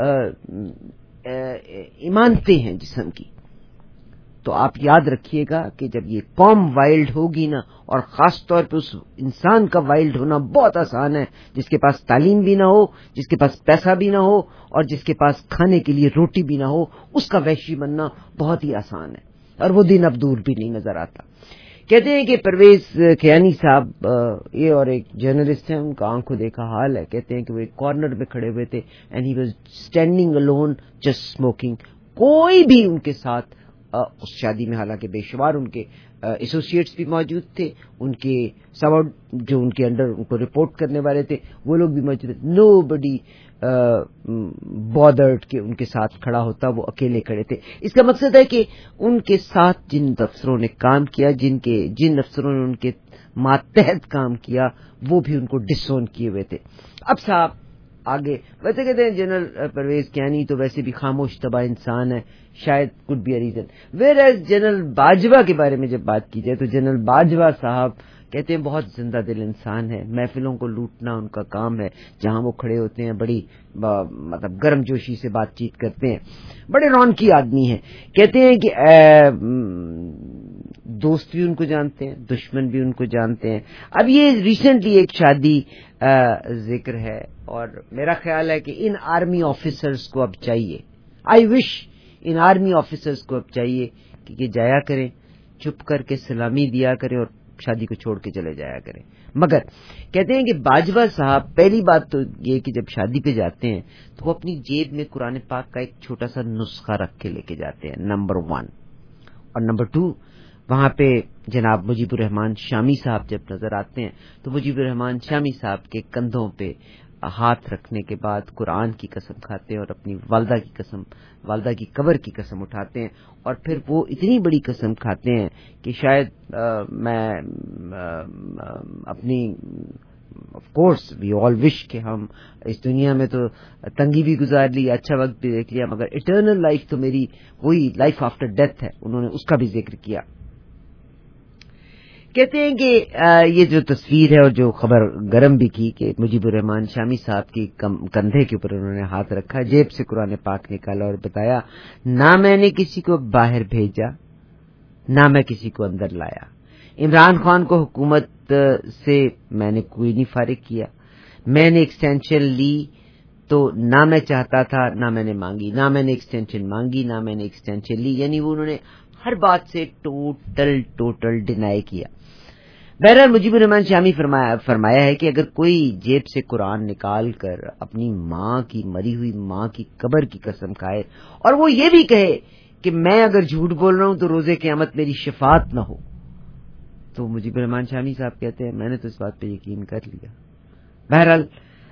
ایمانتیں ہیں جسم کی، تو آپ یاد رکھیے گا کہ جب یہ قوم وائلڈ ہوگی نا، اور خاص طور پہ اس انسان کا وائلڈ ہونا بہت آسان ہے جس کے پاس تعلیم بھی نہ ہو، جس کے پاس پیسہ بھی نہ ہو، اور جس کے پاس کھانے کے لیے روٹی بھی نہ ہو، اس کا وحشی بننا بہت ہی آسان ہے، اور وہ دن اب دور بھی نہیں نظر آتا۔ کہتے ہیں کہ پرویز کیانی صاحب یہ اور ایک جرنلسٹ ہیں، ان کا آنکھوں دیکھا حال ہے، کہتے ہیں کہ وہ ایک کارنر میں کھڑے ہوئے تھے and he was standing alone just smoking, کوئی بھی ان کے ساتھ اس شادی میں، حالانکہ بے شمار ان کے ایسوسیٹس بھی موجود تھے، ان کے سب جو ان کے انڈر ان کو رپورٹ کرنے والے تھے وہ لوگ بھی موجود تھے، نو بڈی بادرڈ کہ ان کے ساتھ کھڑا ہوتا، وہ اکیلے کھڑے تھے۔ اس کا مقصد ہے کہ ان کے ساتھ جن افسروں نے کام کیا، جن کے جن افسروں نے ان کے ماتحت کام کیا، وہ بھی ان کو ڈسون کیے ہوئے تھے۔ اب صاحب آگے ویسے کہتے ہیں جنرل پرویز کیانی تو ویسے بھی خاموش طبع انسان ہے، شاید could be a reason, whereas general Bajwa کے بارے میں جب بات کی جائے تو جنرل باجوہ صاحب کہتے ہیں بہت زندہ دل انسان ہے، محفلوں کو لوٹنا ان کا کام ہے، جہاں وہ کھڑے ہوتے ہیں بڑی مطلب گرم جوشی سے بات چیت کرتے ہیں، بڑے رونقی آدمی ہیں۔ کہتے ہیں کہ دوست بھی ان کو جانتے ہیں, دشمن بھی ان کو جانتے ہیں. اب یہ ریسنٹلی ایک شادی ذکر ہے, اور میرا خیال ہے کہ ان آرمی آفیسرز کو اب چاہیے, آئی وش ان آرمی آفیسرز کو اب چاہیے کہ یہ جایا کریں, چپ کر کے سلامی دیا کریں اور شادی کو چھوڑ کے چلے جایا کریں. مگر کہتے ہیں کہ باجوہ صاحب پہلی بات تو یہ کہ جب شادی پہ جاتے ہیں تو وہ اپنی جیب میں قرآن پاک کا ایک چھوٹا سا نسخہ رکھ کے لے کے جاتے ہیں, نمبر ون. اور نمبر ٹو, وہاں پہ جناب مجیب الرحمان شامی صاحب جب نظر آتے ہیں تو مجیب الرحمان شامی صاحب کے کندھوں پہ ہاتھ رکھنے کے بعد قرآن کی قسم کھاتے ہیں اور اپنی والدہ کی قسم, والدہ کی قبر کی قسم اٹھاتے ہیں, اور پھر وہ اتنی بڑی قسم کھاتے ہیں کہ شاید آ, میں آ, اپنی آف کورس وی آل وش کہ ہم اس دنیا میں تو تنگی بھی گزار لی, اچھا وقت بھی دیکھ لیا, مگر اٹرنل لائف تو میری وہی لائف آفٹر ڈیتھ ہے. انہوں نے اس کا بھی ذکر کیا. کہتے ہیں کہ یہ جو تصویر ہے اور جو خبر گرم بھی کی کہ مجیب الرحمان شامی صاحب کی کندھے کے اوپر انہوں نے ہاتھ رکھا, جیب سے قرآن پاک نکالا اور بتایا, نہ میں نے کسی کو باہر بھیجا نہ میں کسی کو اندر لایا. عمران خان کو حکومت سے میں نے کوئی نہیں فارغ کیا. میں نے ایکسٹینشن لی تو نہ میں چاہتا تھا نہ میں نے مانگی, نہ میں نے ایکسٹینشن مانگی نہ میں نے ایکسٹینشن لی. یعنی وہ انہوں نے ہر بات سے ٹوٹل ٹوٹل ڈینائی کیا. بہرحال مجیب الرحمان شامی فرمایا فرمایا ہے کہ اگر کوئی جیب سے قرآن نکال کر اپنی ماں کی مری ہوئی ماں کی قبر کی قسم کھائے اور وہ یہ بھی کہے کہ میں اگر جھوٹ بول رہا ہوں تو روزے قیامت میری شفاعت نہ ہو, تو مجیب الرحمان شامی صاحب کہتے ہیں میں نے تو اس بات پہ یقین کر لیا. بہرحال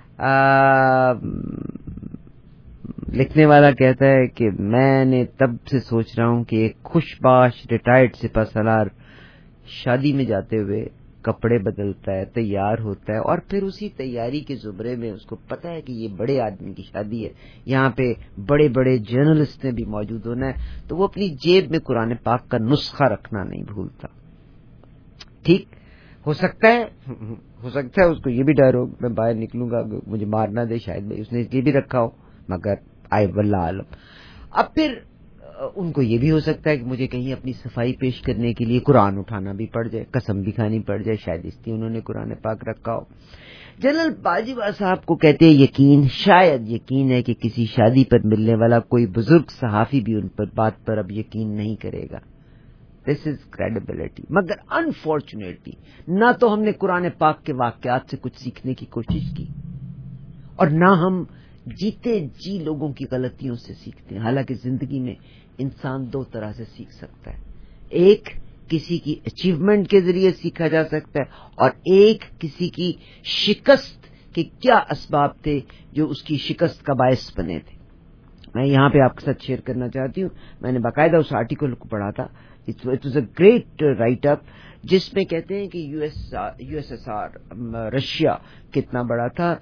لکھنے والا کہتا ہے کہ میں نے تب سے سوچ رہا ہوں کہ ایک خوش باش ریٹائرڈ سپہ سالار شادی میں جاتے ہوئے کپڑے بدلتا ہے, تیار ہوتا ہے, اور پھر اسی تیاری کے زمرے میں اس کو پتا ہے کہ یہ بڑے آدمی کی شادی ہے, یہاں پہ بڑے بڑے جرنلسٹ نے بھی موجود ہونا ہے, تو وہ اپنی جیب میں قرآن پاک کا نسخہ رکھنا نہیں بھولتا. ٹھیک ہو سکتا ہے ہو سکتا ہے اس کو یہ بھی ڈر ہو میں باہر نکلوں گا مجھے مار نہ دے, شاید اس نے اس لیے بھی رکھا ہو, مگر آئی واللہ عالم. اب پھر ان کو یہ بھی ہو سکتا ہے کہ مجھے کہیں اپنی صفائی پیش کرنے کے لیے قرآن اٹھانا بھی پڑ جائے, قسم بھی کھانی پڑ جائے, شاید اس لیے انہوں نے قرآن پاک رکھا ہو. جنرل باجوہ صاحب کو کہتے ہیں یقین, شاید یقین ہے کہ کسی شادی پر ملنے والا کوئی بزرگ صحافی بھی ان پر بات پر اب یقین نہیں کرے گا. دس از کریڈیبلٹی. مگر انفارچونیٹلی نہ تو ہم نے قرآن پاک کے واقعات سے کچھ سیکھنے کی کوشش کی اور نہ ہم جیتے جی لوگوں کی غلطیوں سے سیکھتے ہیں. حالانکہ زندگی میں انسان دو طرح سے سیکھ سکتا ہے, ایک کسی کی اچیومنٹ کے ذریعے سیکھا جا سکتا ہے اور ایک کسی کی شکست کے کیا اسباب تھے جو اس کی شکست کا باعث بنے تھے. میں یہاں پہ آپ کے ساتھ شیئر کرنا چاہتی ہوں, میں نے باقاعدہ اس آرٹیکل کو پڑھا تھا, it was a great write up جس میں کہتے ہیں کہ U S U S S R Russia کتنا بڑا تھا.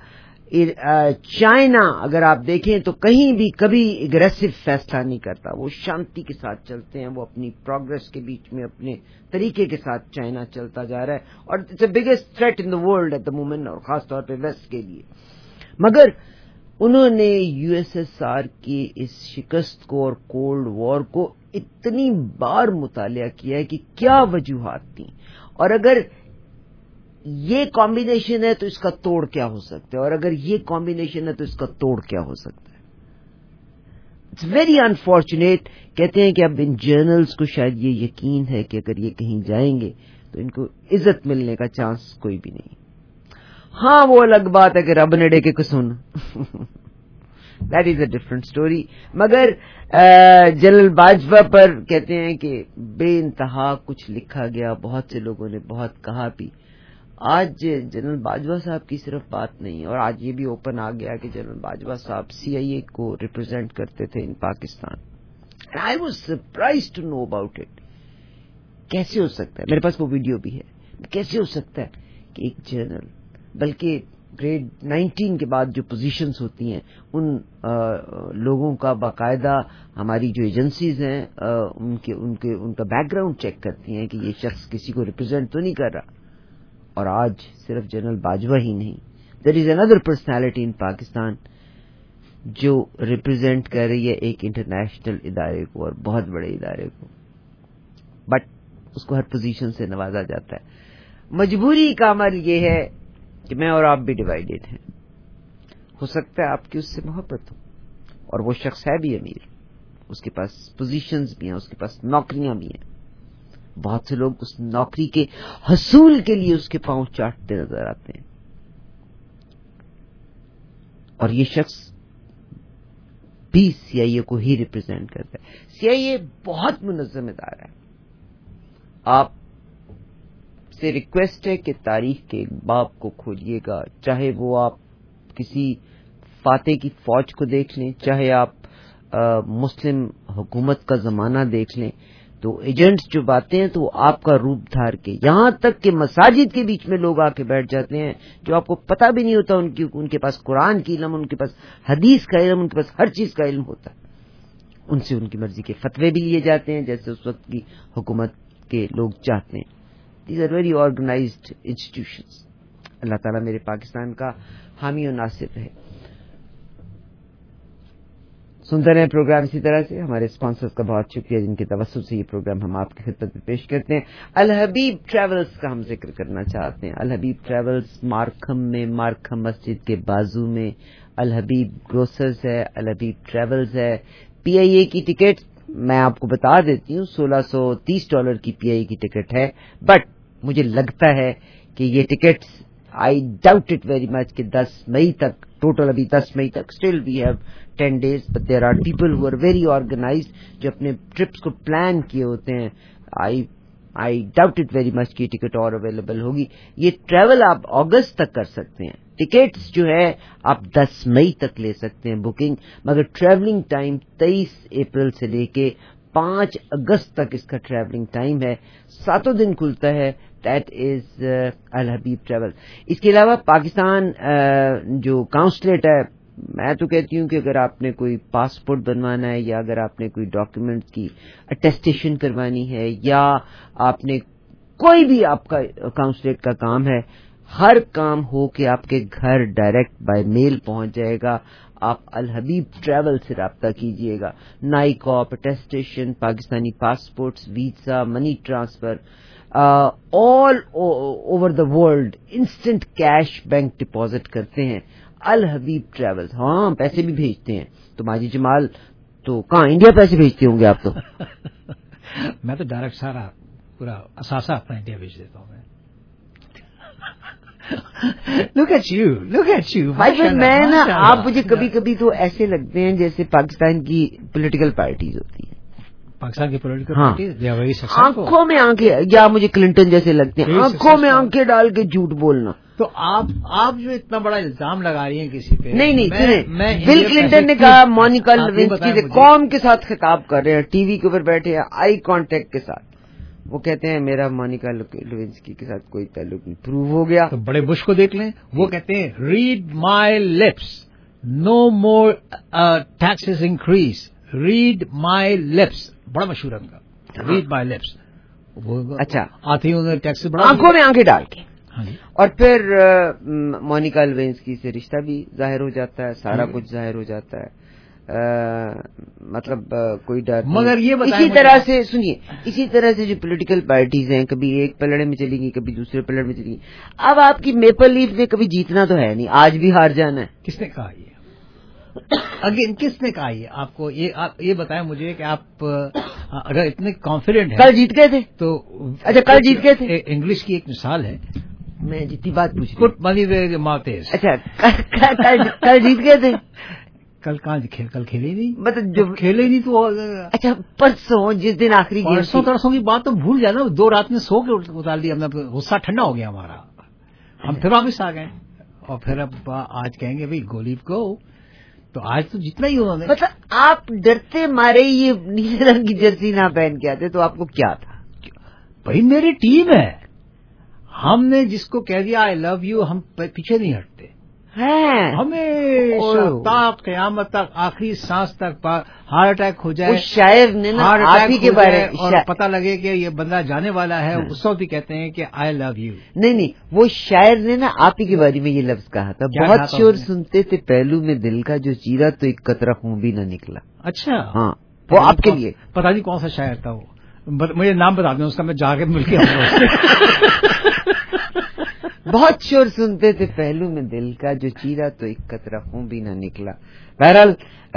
چائنا اگر آپ دیکھیں تو کہیں بھی کبھی اگریسو فیصلہ نہیں کرتا, وہ شانتی کے ساتھ چلتے ہیں, وہ اپنی پروگرس کے بیچ میں اپنے طریقے کے ساتھ چائنا چلتا جا رہا ہے اور it's a biggest threat in the world at the moment, اور خاص طور پہ ویسٹ کے لیے. مگر انہوں نے یو ایس ایس آر کی اس شکست کو اور کولڈ وار کو اتنی بار مطالعہ کیا ہے کہ کیا وجوہات تھیں, اور اگر یہ کمبینیشن ہے تو اس کا توڑ کیا ہو سکتا ہے, اور اگر یہ کمبینیشن ہے تو اس کا توڑ کیا ہو سکتا ہے. It's very unfortunate. کہتے ہیں کہ اب ان جرنلز کو شاید یہ یقین ہے کہ اگر یہ کہیں جائیں گے تو ان کو عزت ملنے کا چانس کوئی بھی نہیں. ہاں وہ الگ بات ہے کہ رب نے ڈے کے کسون that is a different story. مگر جنرل باجوہ پر کہتے ہیں کہ بے انتہا کچھ لکھا گیا, بہت سے لوگوں نے بہت کہا بھی. آج جنرل باجوہ صاحب کی صرف بات نہیں, اور آج یہ بھی اوپن آ گیا کہ جنرل باجوہ صاحب سی آئی اے کو ریپرزینٹ کرتے تھے in Pakistan. I was surprise to know about it. کیسے ہو سکتا ہے, میرے پاس وہ ویڈیو بھی ہے, کیسے ہو سکتا ہے کہ ایک جنرل, بلکہ گریڈ نائنٹین کے بعد جو پوزیشنز ہوتی ہیں ان آ, لوگوں کا باقاعدہ ہماری جو ایجنسیز ہیں آ, ان کے ان کے ان کا بیک گراؤنڈ چیک کرتی ہیں کہ یہ شخص کسی کو ریپرزینٹ تو نہیں کر رہا. اور آج صرف جنرل باجوہ ہی نہیں, دیر از اندر پرسنالٹی ان پاکستان جو ریپرزینٹ کر رہی ہے ایک انٹرنیشنل ادارے کو اور بہت بڑے ادارے کو. بٹ اس کو ہر پوزیشن سے نوازا جاتا ہے. مجبوری کا عمل یہ ہے کہ میں اور آپ بھی ڈیوائیڈیڈ ہیں. ہو سکتا ہے آپ کی اس سے محبت ہو اور وہ شخص ہے بھی امیر, اس کے پاس پوزیشنز بھی ہیں, اس کے پاس نوکریاں بھی ہیں. بہت سے لوگ اس نوکری کے حصول کے لیے اس کے پاؤں چاٹتے نظر آتے ہیں, اور یہ شخص بھی سی آئی اے کو ہی ریپرزینٹ کرتا ہے. سی آئی اے بہت منظم ادارہ ہے. آپ سے ریکویسٹ ہے کہ تاریخ کے ایک باب کو کھولیے گا, چاہے وہ آپ کسی فاتح کی فوج کو دیکھ لیں, چاہے آپ مسلم حکومت کا زمانہ دیکھ لیں, تو ایجنٹس جو باتیں ہیں تو وہ آپ کا روپ دھار کے, یہاں تک کہ مساجد کے بیچ میں لوگ آ کے بیٹھ جاتے ہیں جو آپ کو پتہ بھی نہیں ہوتا, ان کی ان کے پاس قرآن کی علم, ان کے پاس حدیث کا علم, ان کے پاس ہر چیز کا علم ہوتا ہے. ان سے ان کی مرضی کے فتوے بھی لیے جاتے ہیں جیسے اس وقت کی حکومت کے لوگ چاہتے ہیں. These are very organised institutions. Allah تعالیٰ میرے پاکستان کا حامی و ناصر ہے. سنتے رہے پروگرام اسی طرح سے. ہمارے اسپانسرز کا بہت شکریہ جن کے توسط سے یہ پروگرام ہم آپ کی خدمت میں پیش کرتے ہیں. الحبیب ٹریولز کا ہم ذکر کرنا چاہتے ہیں. الحبیب ٹریولز مارکھم میں, مارکھم مسجد کے بازو میں الحبیب گروسرز ہے, الحبیب ٹریولز ہے. پی آئی اے کی ٹکٹ میں آپ کو بتا دیتی ہوں, سولہ سو تیس ڈالر کی پی آئی اے کی ٹکٹ ہے, بٹ مجھے لگتا ہے کہ یہ ticket I doubt it very much کہ دس مئی تک, ٹوٹل ابھی دس مئی تک, still we have ten days, but there are people who are very organised جو اپنے ٹرپس کو پلان کیے ہوتے ہیں. I I doubt it very much کی ٹکٹ اور اویلیبل ہوگی. یہ ٹریول آپ اگست تک کر سکتے ہیں, ٹکٹس جو ہے آپ دس مئی تک لے سکتے ہیں بکنگ, مگر ٹریولنگ ٹائم تیئیس اپریل سے لے کے پانچ اگست تک اس کا ٹریولنگ ٹائم ہے. ساتوں دن کھلتا ہے. دیٹ از الحبیب ٹریول. اس کے علاوہ پاکستان جو کاؤنسلیٹ ہے, میں تو کہتی ہوں کہ اگر آپ نے کوئی پاسپورٹ بنوانا ہے, یا اگر آپ نے کوئی ڈاکیومنٹ کی اٹیسٹیشن کروانی ہے, یا آپ نے کوئی بھی آپ کا کاؤنسلیٹ کا کام ہے, ہر کام ہو کے آپ کے گھر ڈائریکٹ بائی میل پہنچ جائے گا. آپ الحبیب ٹریول سے رابطہ کیجئے گا. NICOP, attestation, Pakistani passports, visa, money transfer, all over the world instant cash bank deposit کرتے ہیں الحبیب ٹریول. ہاں پیسے بھی بھیجتے ہیں. تو ماجی جمال تو کہاں انڈیا پیسے بھیجتے ہوں گے آپ تو. میں تو ڈائریکٹ سارا پورا اثاثہ اپنا انڈیا بھیج دیتا ہوں. Look at you, look at you. میں نا آپ مجھے کبھی کبھی تو ایسے لگتے ہیں جیسے پاکستان کی پولیٹیکل پارٹیز ہوتی ہیں. پاکستان کی پولیٹیکل پارٹیز آنکھوں میں آنکھیں, یا مجھے کلنٹن جیسے لگتے ہیں, آنکھوں میں آنکھیں ڈال کے جھوٹ بولنا. تو آپ آپ جو اتنا بڑا الزام لگا رہی ہیں کسی پہ. نہیں نہیں سنیں, بل کلنٹن نے کہا مونیکا لیوینسکی سے قوم کے ساتھ خطاب کر رہے ہیں, ٹی وی کے اوپر بیٹھے ہیں آئی کانٹیکٹ کے ساتھ. وہ کہتے ہیں میرا مونیکا لیوینسکی کے ساتھ کوئی تعلق نہیں, پروو ہو گیا. تو بڑے بش کو دیکھ لیں, وہ کہتے ہیں read my lips, no more taxes increase, read my lips. بڑا مشہور ہے ان کا, ریڈ مائی لپس. اچھا آتی ہوں ٹیکس بڑا, آنکھوں میں آنکھیں ڈال کے. اور پھر مونیکا لیوینسکی سے رشتہ بھی ظاہر ہو جاتا ہے, سارا کچھ ظاہر ہو جاتا ہے. مطلب کوئی ڈر. مگر یہ اسی طرح سے سنیے, اسی طرح سے جو پولیٹیکل پارٹیز ہیں, کبھی ایک پلڑے میں چلی گئی, کبھی دوسرے پلڑے میں چلی گئی. اب آپ کی میپل لیف نے کبھی جیتنا تو ہے نہیں, آج بھی ہار جانا ہے. کس نے کہا یہ اگین کس نے کہا یہ آپ کو؟ یہ آپ یہ بتائیں مجھے کہ آپ اگر اتنے کانفیڈنٹ ہیں, کل جیت گئے تھے تو اچھا کل جیت گئے تھے. انگلش کی ایک مثال ہے, میں جتنی بات پوچھ پٹ منی ویئر ماؤتھ از. اچھا کل جیت گئے تھے. کل کہاں کل کھیلے نہیں, مطلب جو کھیلے نہیں تو اچھا پرسوں جس دن آخری گیم, پرسوں ترسوں کی بات تو بھول جانا. دو رات میں سو کے اتار دیا ہم نے, غصہ ٹھنڈا ہو گیا ہمارا, ہم پھر واپس آ گئے. اور پھر اب آج کہیں گے بھائی گو لیو گو. تو آج تو جتنا ہی انہوں نے, مطلب آپ ڈرتے مارے یہ نیلے رنگ کی جرسی نہ پہن کے آتے, تو آپ کو کیا تھا؟ بھائی میری ٹیم ہے, ہم نے جس کو کہہ دیا آئی لو یو, ہم پیچھے نہیں ہٹتے. ہمیشہ تا قیامت تک, آخری سانس تک, ہارٹ اٹیک ہو جائے, شاعر نے نا آپ ہی کے بارے اور پتہ لگے کہ یہ بندہ جانے والا ہے, اس وقت بھی کہتے ہیں کہ آئی لو یو. نہیں نہیں, وہ شاعر نے نا آپ ہی کے بارے میں یہ لفظ کہا تھا, بہت شور سنتے تھے پہلو میں دل کا جو چیرا, تو ایک قطرہ خون بھی نہ نکلا. اچھا ہاں, وہ آپ کے لیے پتہ نہیں کون سا شاعر تھا وہ. मुझे नाम बता दें उसका, मैं जाके मिल के आऊंगा। बहुत शोर सुनते थे पहलू में दिल का, जो चीरा तो एक कतरा खून भी ना निकला। बहरहाल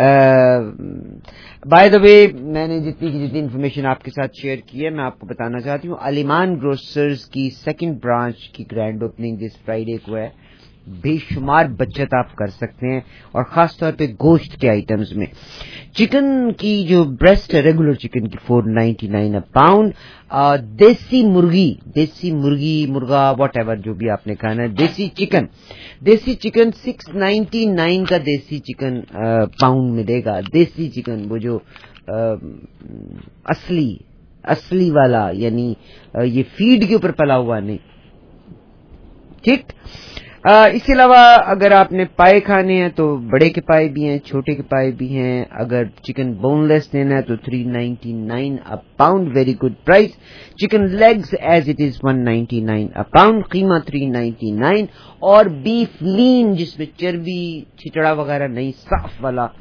बाय द वे, मैंने जितनी की जितनी इन्फॉर्मेशन आपके साथ शेयर की है, मैं आपको बताना चाहती हूँ अलीमान ग्रोसर्स की सेकंड ब्रांच की ग्रैंड ओपनिंग दिस फ्राइडे को है। बेशुमार बचत आप कर सकते हैं, और खास तौर पे गोश्त के आइटम्स में। चिकन की जो ब्रेस्ट है, रेगुलर चिकन की four ninety nine a pound. Desi मुर्गी देसी मुर्गी मुर्गा वॉट एवर जो भी आपने खाना है, देसी चिकन देसी चिकन सिक्स नाइन्टी नाइन का देसी चिकन पाउंड मिलेगा। देसी चिकन वो जो आ, असली असली वाला, यानी ये फीड के ऊपर पला हुआ नहीं, ठीक। इसके अलावा अगर आपने पाए खाने हैं तो बड़े के पाए भी हैं, छोटे के पाए भी हैं। अगर चिकन बोनलेस लेना है तो three ninety nine a pound, very good price. Chicken legs as it is one ninety nine a pound, कीमा थ्री नाइन्टी नाइन। और बीफ लीन जिसमें चर्बी छिचड़ा वगैरह नहीं, साफ वाला,